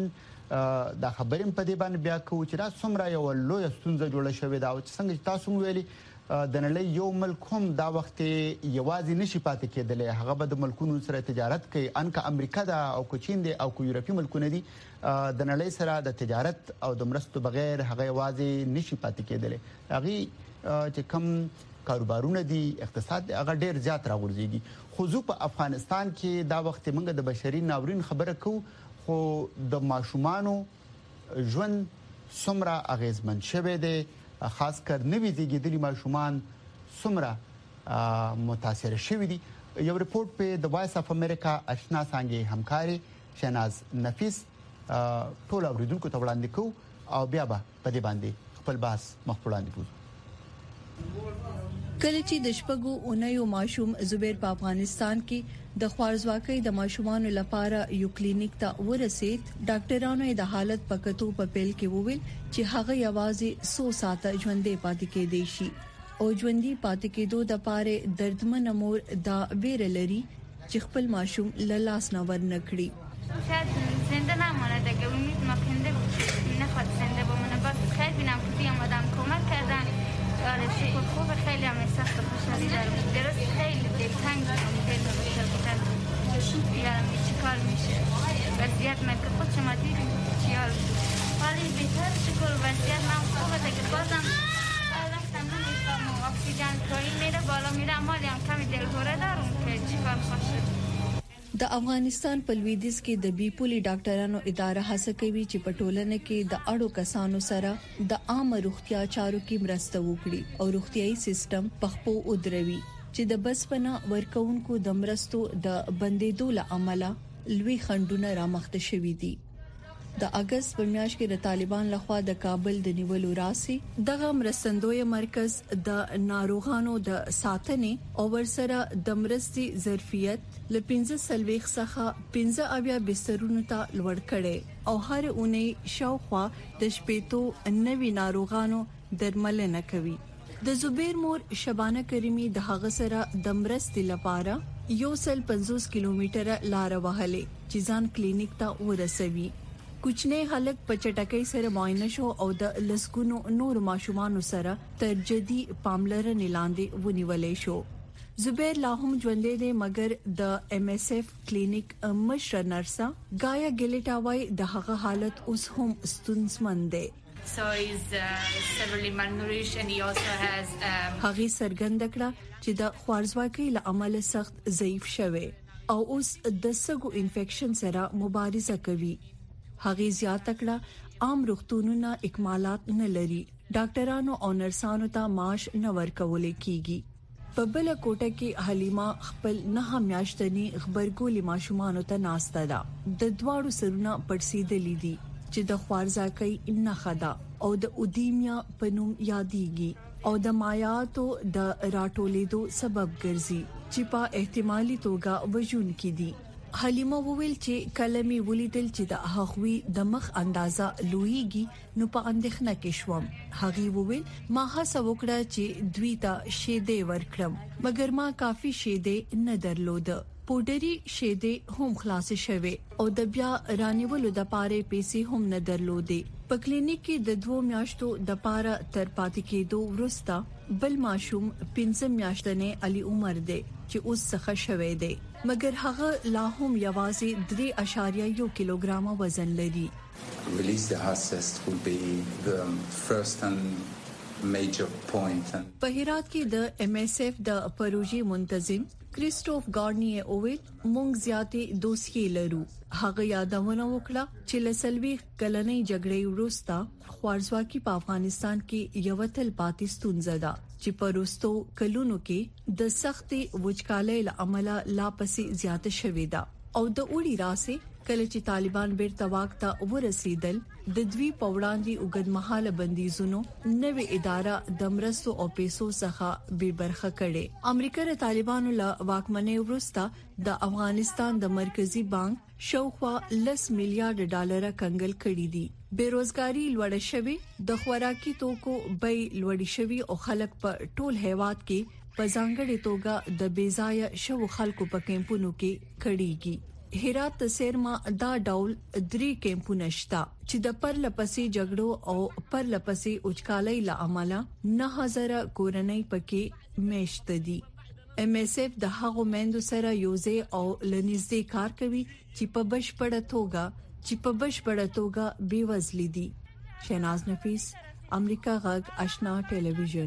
دا خبرې په دې باندې بیا کوو چې دا څومره یو لوی ستونزه جوړه شوې ده او څنګه تاسو ویلي د نړۍ یو ملک هم دا وخت یوازې نشي پاتې کېدلی هغه به د ملکونو سره تجارت کوي انکه امریکا دا او چین دی او یورپی ملکونه دي د نړۍ سره د تجارت او د مرستو بغیر هغه یوازې نشي پاتې کېدلی هغه چې کم کاروبارونه دي اقتصاد هغه ډیر زیات راغورځيږي خو زه په افغانستان کې دا وخت موږ د بشري ناورین خبره کوو خو د ماشومانو ژوند څومره اغیزمن شوی دی خاص کر نوی زیږیدلي ماشومان څومره متاثر شوي دي یو ریپورت په د وایس اف امریکا آشنا څنګه همکاري شناز نفیس ټول اوریدونکو ته وړاندې کوو او بیا به په دې باندې خپل بحث مخوړاندې کوو کله چې د شپږو اونیو ماشوم زبیر په افغانستان کې د خوارزواکۍ د ماشومان لپاره یو کلینیک ته ورسید ډاکټرانو د حالت په کتو په پیل کې وویل چې هغه یوازې 100 ساعته ژوندې پاتې کېدې شي او ژوندې پاتې کېدو د پاره دردمن مور دا ویره لري چې خپل ماشوم له لاس نه ورنکړي شاید زنده نمونه دیگه امید مکنده بود نخواد زنده بمونه بس خیلی بینم که آمدم کمک کردن آره شکر خوب خیلی هم سخت خوشحالی دارم درست خیلی دلتنگ یارم چی کار میشه وضعیت من که خود شما دیدیم چیار ولی بهتر شکر وضعیت من خوبه دیگه بازم رفتم نمیفهم و اکسیژن پایین میره بالا میره اما هم کمی دلهوره دارم که چی کار خوشه د افغانستان په لویدیځ کې د بیپولي ډاکټرانو اداره هڅه کوي چې په ټولنه کې د اړو کسانو سره د عام روغتیا چارو کې مرسته وکړي او روغتيایي سیستم پخپو ودروي چې د بسپنا ورکوونکو د مرستو د بندیدو له امله لوی خندونه رامخته شوې دي د اگست په میاشت کې د طالبان لخوا د کابل د نیولو راسي دغه مرستندوی مرکز د ناروغانو د ساتنې او ورسره د مرستي ظرفیت ل 15 څخه 15 بسترونو ته لوړ کړي او هر اونۍ شاوخوا د شپېتو 90 ناروغانو درملنه کوي د زبیر مور شبانه کریمی د هغه سره د مرستي لپاره 150 کیلومتره لار وهلې چې ځان کلینیک ته ورسوي کوچنی خلک په چټکۍ سره معاینه شو او د لسګونو نور ماشومان سره تر جدي پاملرنې لاندې ونیولې شو زبیر لا هم ژوندې دي مګر د ام اس اف کلینیک مشر نرسا غایا ګلیټاوای د هغه حالت اوس هم ستونزمن دی So he's severely malnourished and he also has هغه سرګند کړه چې د خوارزواکۍ له امله سخت ضعیف شوی او اوس د سګو انفیکشن سره مبارزه کوي هغه زیاته کړه عام روغتونونو اکمالات نه لري ډاکټرانو او نرسانو ته معاش نه ورکول کیږي په بل کوټه کې حلیمه خپل نه میاشتنی خبرګولي ماشومان ته ناشته ده د دواړو سرونه پړسیدلې دي چې د خوارزواکۍ نه خدا او د اودیمیا په نوم یادېږي او د مایاتو د راټولیدو سبب ګرځي چې په احتمالي توګه وژون کې دي حلیمه وویل چې کلمي ولیدل چې د هغوی د مخ اندازا لویږي نو په اندېښنه کې شوم هغه وویل ما هڅه وکړه چې دوی ته شیدې ورکړم مګر ما کافي شیدې نه درلود پودري شیدې هم خلاص شوه او د بیا رانیولو د پاره پیسې هم نه درلودې په کلینیک کې د 2 میاشتو د پاره تر پاتې کېدو وروسته بل ماشوم 15 میاشتنه علي عمر دی چې اوس څخه شوه دی مګر هغه لا هم یوازې 3.1 کیلوګرام وزن لري Release the heart test will be the first and major point. په هرات کې د ام اس اف د پروژې منتظم کریسټوف گارنی اوویل مونږ زیاتې دوسیې لرو هغه یادونه وکړه چې لسلوي کلنۍ جګړې وروسته خوارزواکي په افغانستان کې یو تل پاتې ستونزه ده چې په وروستو کلونو کې د سختي وچکالۍ له امله لا پسې زیاته شوې ده او د اوړي راسه کله چې طالبان بیرته واک ته ورسېدل د دوی پوړاندې وګدمحاله بندیزونو نوې اداره د مرستو او پیسو څخه به برخه کړي امریکا د طالبانو له واکمنۍ وروسته د افغانستان د مرکزی بانک شاوخوا 10 میلیارډ ډالر کنګل کړي دي بیروزګاری لوړه شوې د خوراکي توکو بیې لوړې شوې او خلک په ټول هیواد کې په ځانګړي توګه د بیځای شو خلکو په کیمپونو کې کړيږي هرات سیرما دا ډول 3 کیمپونه شته چې د پرلپسې جګړو او پرلپسې اوچکالۍ لامل 9000 کورنۍ پکې میشت دي. MSF د هغو مندو سره یوځای او لنیزدې کار کوي چې په بشپړه توګه بیوزلي دي. شیناز نفیس، امریکا غږ آشنا ټلویزیون.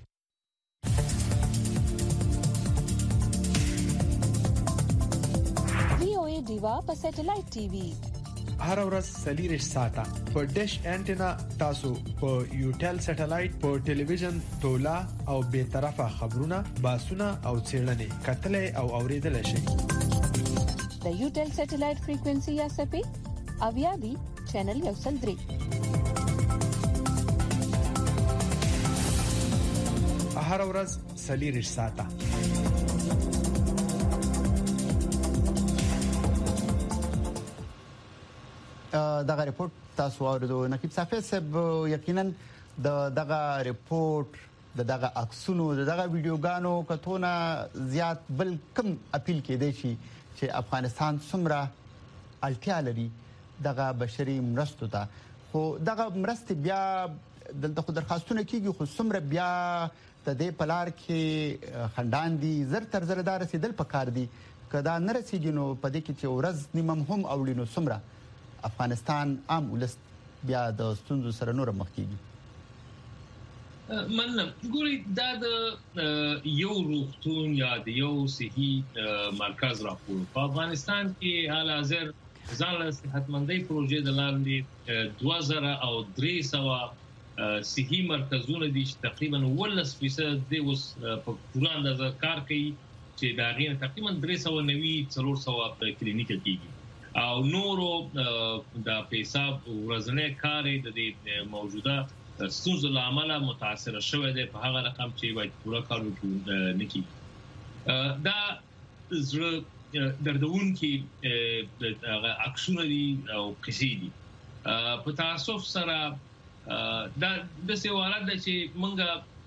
دیوا په سټلایټ ټي وي هر ورځ 3 ساعته په ډیش انټینا تاسو په یوټل سټلایټ په ټلویزیون تولا او به طرفه خبرونه باسونه او چیرلنې کتلې او اوریدل شي. د یوټل سټلایټ فریکوئنسي یا سپې اویادي چینل یو سل 3 هر ورځ 3 ساعته. دغه ریپورت تاسو اوریدو. نقیب صافی صاحب یقینا دغه ریپورت دغه عکسونو دغه ویډیوګانو کتونه زیات بل کم اپیل کېدی شي چې افغانستان څومره اړتیا لري دغه بشري مرستو ته. خو دغه مرستې بیا دلته خو درخواستونه کیږي خو څومره بیا د دې پلار کې خندان دي زر تر زر دار رسیدل پکار دي کدا نه رسیږي نو پدې کې چې ورځ نیمم هم اوړي نو څومره افغانستان عام ولس بیا د ستونزو سره نور مخ کیږي. مننه. ګوري دا د یو روغتون یا د یو صحي مرکز راپور په افغانستان کې حال حاضر ځان له صحتمندۍ پروژې د لاندې 2300 صحي مرکزونه دي چې تقریبا 18% د اوس په پوره اندازه کار کوي چې دا غیر تقریبا 390 کلینیک کېږي او نورو د پیساب ورځنی کار د موجوده ستونزو لامل متاثر شوی دی په هغه رقم چې باید پوره کار وکړي نکي. دا زړه دردونکي عکسونه دي او قصې دي. په تاسف سره دا د سیوالات د چې مونږه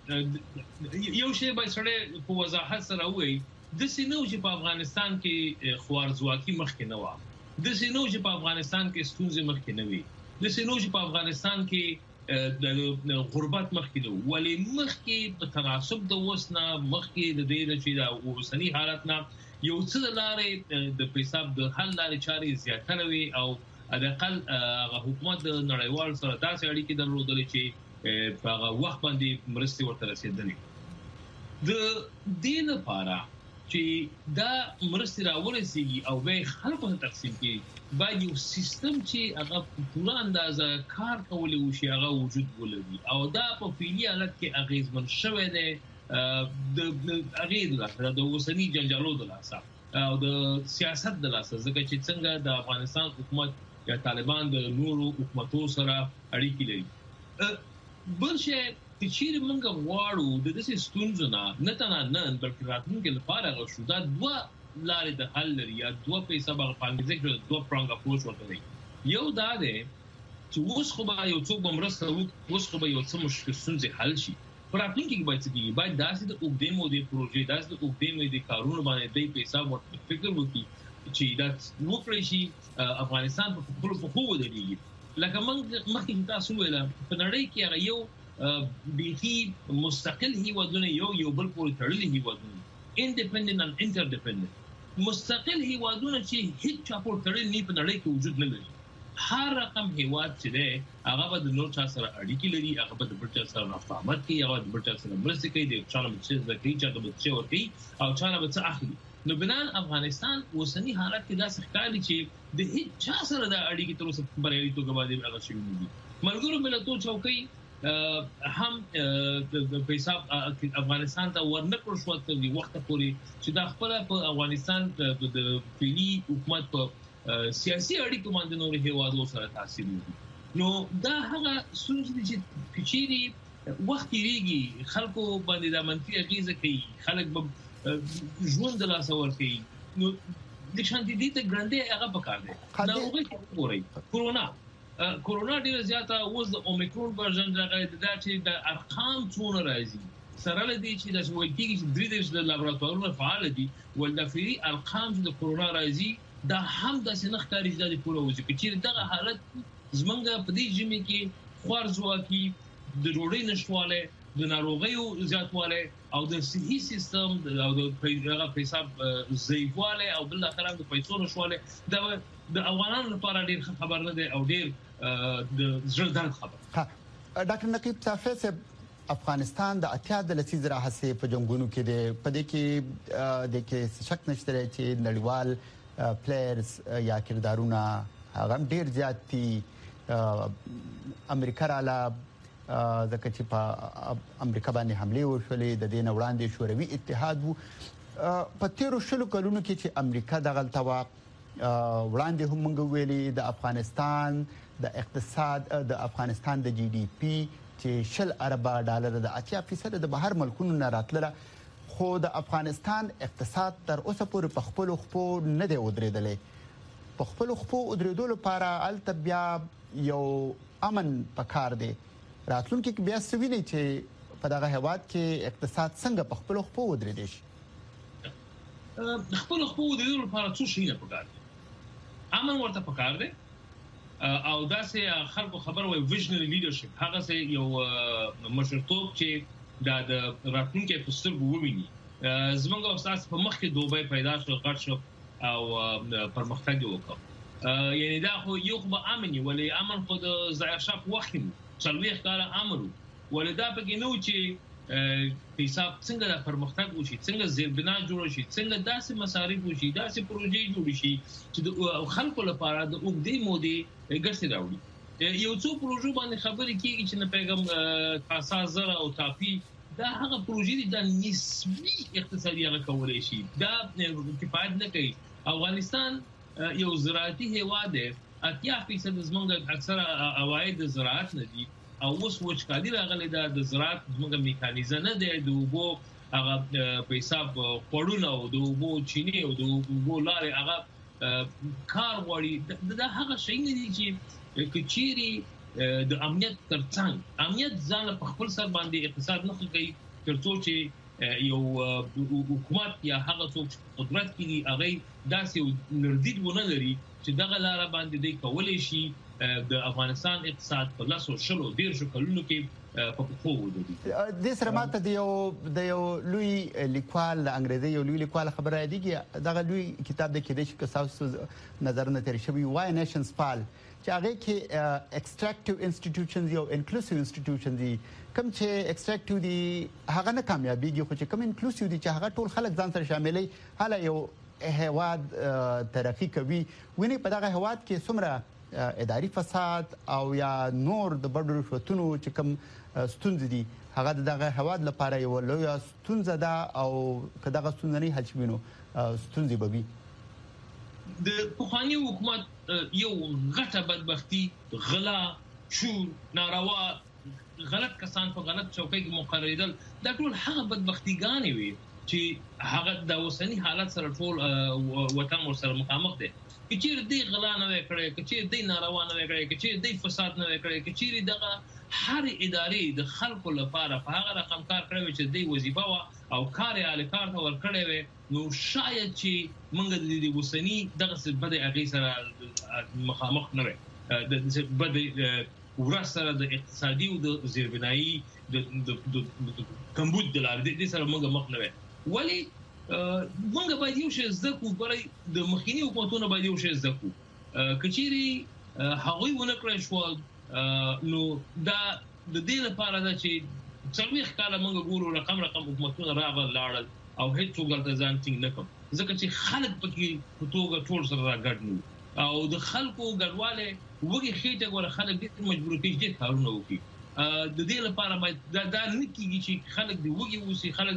یو شی به سره په وضاحت سره وایي د سينو چې په افغانستان کې خوارزواکي مخکې نه و، د سينو چې په افغانستان کې ستونزې مخکې نه وي، د سينو چې په افغانستان کې د غربت مخکې نه ولې مخکې په تناسب د وسنه مخکې د دې چې دا اوسنی حالت نه یو څه لارې د پیساب د حل لارې چارې زیاتره وي او اقل حکومت د نړیوال سره داسې اړیکې درلودلې چې په هغه وخت باندې مرستې ورته رسیدلې. د دې لپاره چې دا مرستې راورسیږي او به خلکو ته تقسیم کړي باید یو سیستم چې هغه پوره اندازه کار کولای وشي هغه وجود ولري او دا په فعلي حالت کې اغیزمن شوی دی د اغیز لپاره د اوسنی جنجالو د لاسه او د سیاست د لاسه ځکه چې څنګه د افغانستان حکومت یا طالبان د نورو حکومتو سره اړیکې لري. بل شی چې موږ غواړو د دې ستونزو نه نن بلکې راتلونکي لپاره غوښو دا دوه لارې د حل لري یا دوه پیسې به په انګلیسي کې دوه پرنګ اپروچ ورته دی. یو دا دی چې اوس خو به یو څوک بمرسته اوس خو به یو څه مشکل ستونزې حل شي. پر راتلونکي کې باید داسې د اوږدې مودې پروژې داسې د اوږدې مودې کارونه باندې د پیسې ورته فکر وکړي چې دا وکړي شي افغانستان په خپل خو ودرېږي. لکه مخکې تاسو ویل په نړۍ کې هغه یو بيخي مستقل هیوادونه یو بل پورې تړلي هیوادونه انډیپندنت اند انټردیپندنت مستقل هیوادونه چې هیڅ چا پورې تړلي نه په نړۍ کې وجود نه لري. هر رقم هیواد چې دی هغه به د نور چا سره اړیکې لري، هغه به د بل چا سره رفاقت کوي، هغه د بل چا سره مرسته کوي، د چا نه به څه زده کوي، چا ته به څه ورکوي او چا نه به څه اخلي. نو بنان افغانستان اوسنی حالت کې داسې ښکاري چې د هیڅ چا سره د اړیکې تر اوسه په بریالي توګه باندې هغه شوي نه دي. ملګرو ملتونو چوکۍ هم د پیساب افغانستان ته ورنکړ شو تر وخت پورې چې دا خپل په افغانستان د فعلي حکومت په سیاسي اړیکو باندې نور هیوادو سره تاثیر لري. نو دا هغه ستونزې چې کچيري وخت یېږي خلکو باندې د منفي اغیزه کوي، خلک به ژوند د لاس ورکوي. نو د شانتي دي ته ګرانډي هغه پکار دی. دا وګورئ کورونا ډیره زیاته اوس د اومیکرون ورژن راغلی دا چې د ارقام څونه راځي سره لدی چې د وایي چې 3 د لابراتوارونو فعال دي ول د فری ارقام د کورونا راځي دا هم د سنخ کاری د پوره وځي چې دغه حالت زمونږ په دې جمی کې خوارزواکي د ډوډۍ نشواله د ناروغیو زیاتواله او د صحي سیستم او د حساب ضعیفواله او بل اخر د پیسو نشواله د افغانانو لپاره ډیر خبر نه دی او ډیر د زړه درد خبر. ډاکټر نقیب صافی صاحب افغانستان د اتیا د لسیز راهسه په جنگونو کې د پدې کې د کې شک نشته چې نړیوال پلیئرز یا کردارونه هغه ډیر زیات دي. امریکا رااله ځکه چې په امریکا باندې حمله وشولې د دې وړاندې شوروي اتحاد په 13 کلونو کې چې امریکا دغه توا وړاندې هم موږ ویلي د افغانستان د اقتصاد د افغانستان د جی ډي پی چې $10 ارب د 80% د بهر ملکونو نه راتله خو د افغانستان اقتصاد تر اوسه پورې په خپل خپو نه دی ودرېدلې. په خپل خپو ودرېدو لپاره الته بیا یو امن پکار دی. راتلونکي کې بیا سوینه چې په دغه هواد کې اقتصاد څنګه په خپل خپو ودرېدي شي. خپل خپو ودرېدو لپاره څه شي نه پکار دی. امن ورته پکار دی او داسې خلکو خبر وي ویژنري لیډرشپ هغه سه یو مشرتوب چې د راتلونکي په سترګو وویني. زمونږ استاد په مخ کې دوبه پیدا شو غټ شو او پرمختګ وکړ. یعنی دا خو یو به امن ولی امن خو د ظاهر شاه په وخت کې څلوي ښکارا امن ولې دا پکې نو چې حساب څنګه د پرمختګ وشي څنګه زیربنا جوړ شي څنګه داسې مصارف وشي داسې پروژې جوړ شي چې د خلکو لپاره د اوږدې مودې ګټه راوړي. یو څو پروژو باندې خبرې کیږي چې نه پیغام کاسا زرا او تاپی دا هغه پروژې دي د نسبی اقتصادي هغه کولای شي دا کفایت نه کوي. افغانستان یو زراعتي هیواد دی 80% زمونږ اکثره عواید زراعت نه دي او اوس وچکالي راغلي د زراعت زموږ میکانیزم نه دی د وبو هغه په حساب پړونه او د وبو چینی او د وبو لارې هغه کار وړي دا هغه شی نه دي چې کچيري د امنیت ترڅنګ امنیت ځان په خپل سر باندې اقتصاد نه کوي ترڅو چې یو حکومت یا هغه څوک قدرت کې هغه داسې نردید ونه لري چې دغه لار باندې دی کولای شي د افغانستان اقتصاد په لاسو شلو ډیر شو کلونو کې په پخو ودی. د سره ماته د یو لوی لیکوال انګریزي یو لوی لیکوال خبره دیږي دغه لوی کتاب د کېدې چې تاسو نظر نه تر شوی وای نیشنز فال چې هغه کې ایکستراکټیو انسټیټیوشنز یو انکلوسیو انسټیټیوشنز دي کوم چې ایکستراکټیو دي هغه نه کامیابیږي خو چې کوم انکلوسیو دي چې هغه ټول خلک ځان سره شاملې حالا یو هواد ترقی کوي. ونی په دغه هواد کې څومره اداري فساد او یا نور د بډو رشوتونو چې کوم ستونزې دي هغه دغه هواد لپاره یو لوی ستونزه ده او کداغه ستونزه نه حل شوینو ستونزې به وي. د پخوانی حکومت یو غټه بدبختی غلا شور ناروا غلط کسان په غلط چوکۍ کې مقرریدل دا ټول هغه بدبختیګانې وي چې هغه د اوسنی حالت سره ټول وطن سره مخامخ دي. کچیر دی غلا نه وکړي کچیر دی ناروا نه وکړي کچیر دی فساد نه وکړي کچیر دغه هر ادارې د خلکو لپاره په هغه رقم کار کړی چې دی وظیفه وا او کار یې اله کار ته ور کړی وي نو شاید چې موږ د دې وسنی دغه څه بده اغه سره مخامخ نه وي د بده ورسره د اقتصادي او د زیربنایي د کمبود د لارې د سره موږ مخ نه وي. ولی موږ باید یو شی زده کوو برای د مخکینی حکومتونو باید یو شی زده کوو کچيري هغوی ونه کړی شو نو دا د دې لپاره دا چې څلويخ کاله موږ ګورو رقم حکومتونه راغل لاړل او هیڅ څوک ګټه ځان ټینګ نه کوي ځکه چې خلک پکې په توګه ټول سره راګډ نو او د خلکو ګډواله وګي خېټه ګور خلک دې مجبور کیږي چې کارونه وکړي. د دې لپاره باید دا نه کیږي چې خلک دی وګي وسی خلک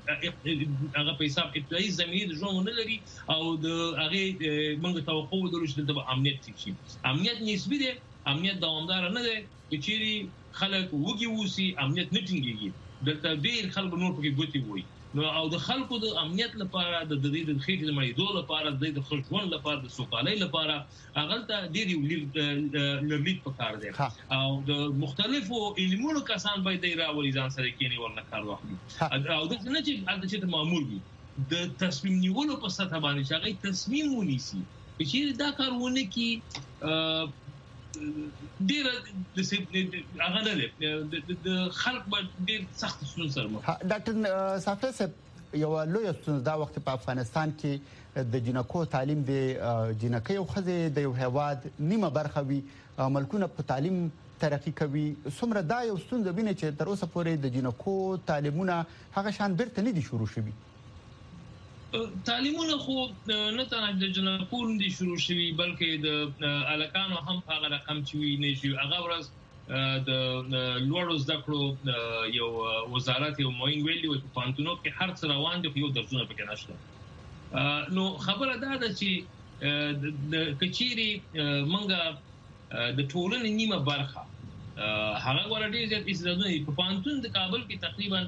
د هغه په حساب ابتدایي زمینه د ژوند نه لري او د هغه موږ توقع ودرو چې د امنیت شي. امنیت نسبی دی امنیت دوامدار نه دی چې خلک وګي وسی امنیت نه ټینګيږي دلته ډیر خلک نور پکې ګوتی وي نو او د خلکو د امنیت لپاره د دې د خېټې د مړېدو لپاره د خلکو لپاره د سوکالۍ لپاره هغه ته ډیر لرلید پکار دی او د مختلفو علمونو کسان باید راولي ځان سره کېنی ورنه کار واخلي او د نه چې د معمول وي د تصمیم نیولو په سطح باندې چې هغه تصمیم ونیسي چې دا کارونه کې ډیر د هغه نه د خلک باندې ډیر سخت ستونزې سره مخ. ډاکټر صافی صاحب یو لوی ستونزه دا وخت په افغانستان کې د جنکو تعلیم د جنکې او خزې د یو هیواد نیمه برخه وي ملکونه په تعلیم ترقی کوي څومره دا یو ستونزه ویني چې تر اوسه پورې د جنکو تعلیمونه هغه شان بیرته نه دي شروع شوي. تعلیمونه خو نه تنه د جنکو نه دي شروع شوي بلکې د الکانو هم هغه رقم چې وي نه شي. هغه ورځ د لوړو زده کړو یو وزارت یو موین ویلي و په پانتونو کې هر څه روان دي یو درسونه پکې نشته. نو خبره دا ده چې د کچيري منګه د ټولنې نیمه برخه هغه ورډي چې استعدادونه په پانتون د کابل کې تقریبا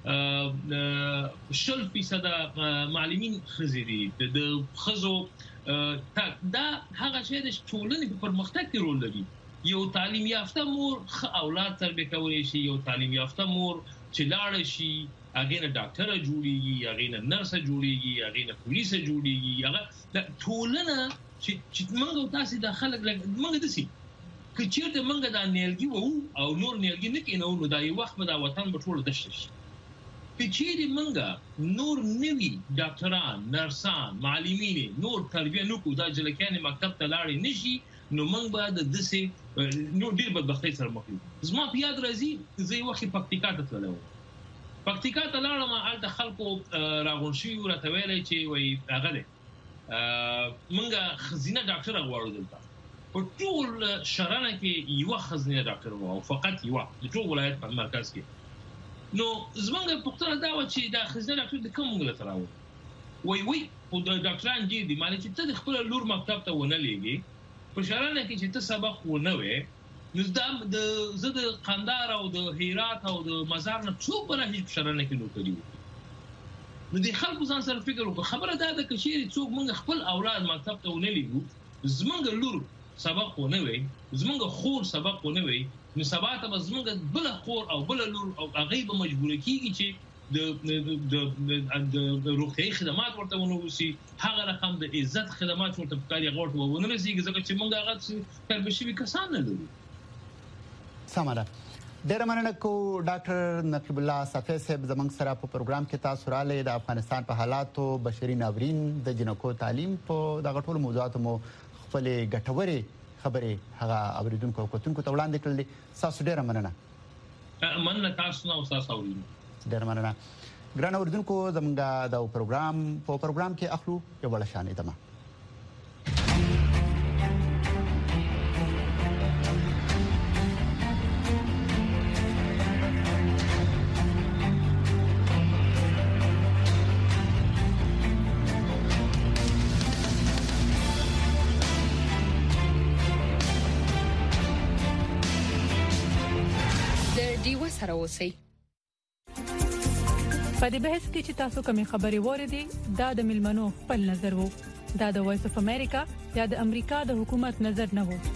0% معلمین خزيري د خزو دا هغه شی د ټولنې په پرمختګ کې رول لري. یو تعلیم یافته مور اولاد تربیه کوي شي یو تعلیم یافته مور چې لاړ شي هغه نه ډاکټر جوړيږي هغه نه نرس جوړيږي هغه نه پولیس جوړيږي هغه ټولنه چې موږ تاسو د خلک موږ د سي کچېرته موږ د نیلګي وو او نور نیلګي نه کینو نو دا یو وخت به دا وطن په ټولو دشت شي. کچېرته موږ نور نوي ډاکټران نرسان معلمین نور تربیه نکو دا جلکانې مکتب ته لاړې نشي نو موږ به د دسه نو ډیر بدبختۍ سره مخ یو. زما په یاد راځي زه وخت پکتیکا ته تللم پکتیکا ته لاړم هلته خلکو راغون شي ورته ویلې چې وای هغه موږ خزینه ډاکټر غواړو دلته په ټول شرانه کې یو خزینه ډاکټر وو فقط یو د ټول ولایت په مرکز کې. نو زمونږ پختنه دا و چې دا خزینه ډاکټر د کوم موږ ته راوړو وای او د ډاکټران دي د مالي چې ته خپل لور مکتب ته ونه لېږي په شرانه کې چې ته سبق ونه وې نو دا د زه د قندهار او د هرات او د مزار نه څو په هیڅ شرانه کې نو کړیو. نو د خلکو ځان سره فکر وکړه خبره دا ده چې څوک موږ خپل اولاد مکتب ته ونه لېږو زمونږ لور سبق ونه وې زمونږ خور سبق ونه وې نو سبا ته زمونږ بل خور او بل لور او هغه به مجبور کیږي چې د روغتي خدمات ورته ونوسي هغه رقم د عزت خدمات ورته پکاري غوړته ونه رسیږي ځکه چې موږ هغه تربیشي کسان نه لرو. سماره ډیر مننه کو ډاکټر نقیب الله صافی صاحب زمنګ سره په پروګرام کې تاسو رااله د افغانستان په حالاتو بشري ناورین د جنکو تعلیم په دغه ټول موضوعات مو خپل ګټوري خبرې هغه اوریدونکو او کتونکو ته وړاندې کړل. تاسو ډیر مننه تاسو نو تاسو اورئ ډیر مننه ګران اوریدونکو زمونږ د پروګرام کې اخلو یو بل شان ادمه. سره اوسئ. په دې بحث کې چې تاسو کومې خبرې وریدي دا د ملمنو خپل نظر وو دا د وایس اف امریکا یا د امریکا د حکومت نظر نه وو.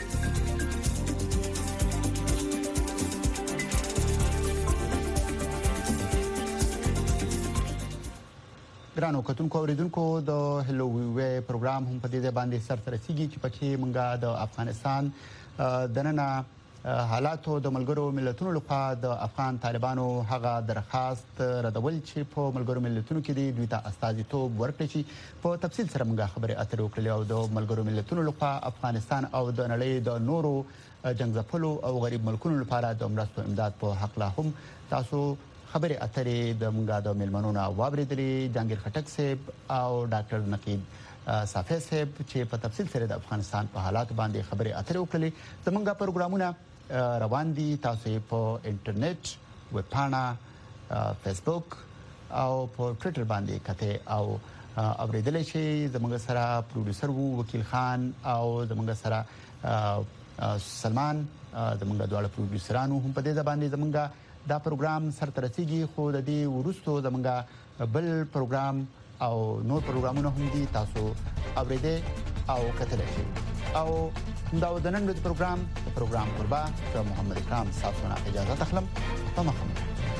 ګرانو کتونکو اوریدونکو د هلو وی پروګرام هم په دې باندې سر رسیدي چې پکې مونږه د افغانستان دننه حالاتو د ملګرو ملتونو لخوا د افغان طالبانو هغه درخواست ردول چې په ملګرو ملتونو کې د دوی ته استازیتوب ورکړي چې په تفصیل سره موږ خبرې اترې وکړې او د ملګرو ملتونو لخوا افغانستان او د نړۍ د نورو جنگځپلو او غریب ملکونو لپاره د مرستو امداد په حق لا هم تاسو خبرې اترې د موږ د ملمنونو واوریدلې جهانگیر خټک صاحب او ډاکټر نقیب صافی صاحب چې په تفصیل سره د افغانستان په حالات باندې خبرې اترې وکړلې. زموږ پروګرامونه روان دي تاسو په انټرنیټ ویب پاڼه فیسبوک او په ټوئیټر باندې کته او اوریدل شي. زموږ سره پروډوسر وو وکیل خان او زموږ سره سلمان زموږ دواړه پروډوسرانو هم په دې باندې زموږ دا پروګرام سره رسیدي خو د دې ورستو زموږ بل پروګرام او نور پروګرامونه هم دي تاسو اوریدل او کتل شي او دا د نن د پروګرام قربا محمد اکرام تاسو نه اجازه تخلم په مخه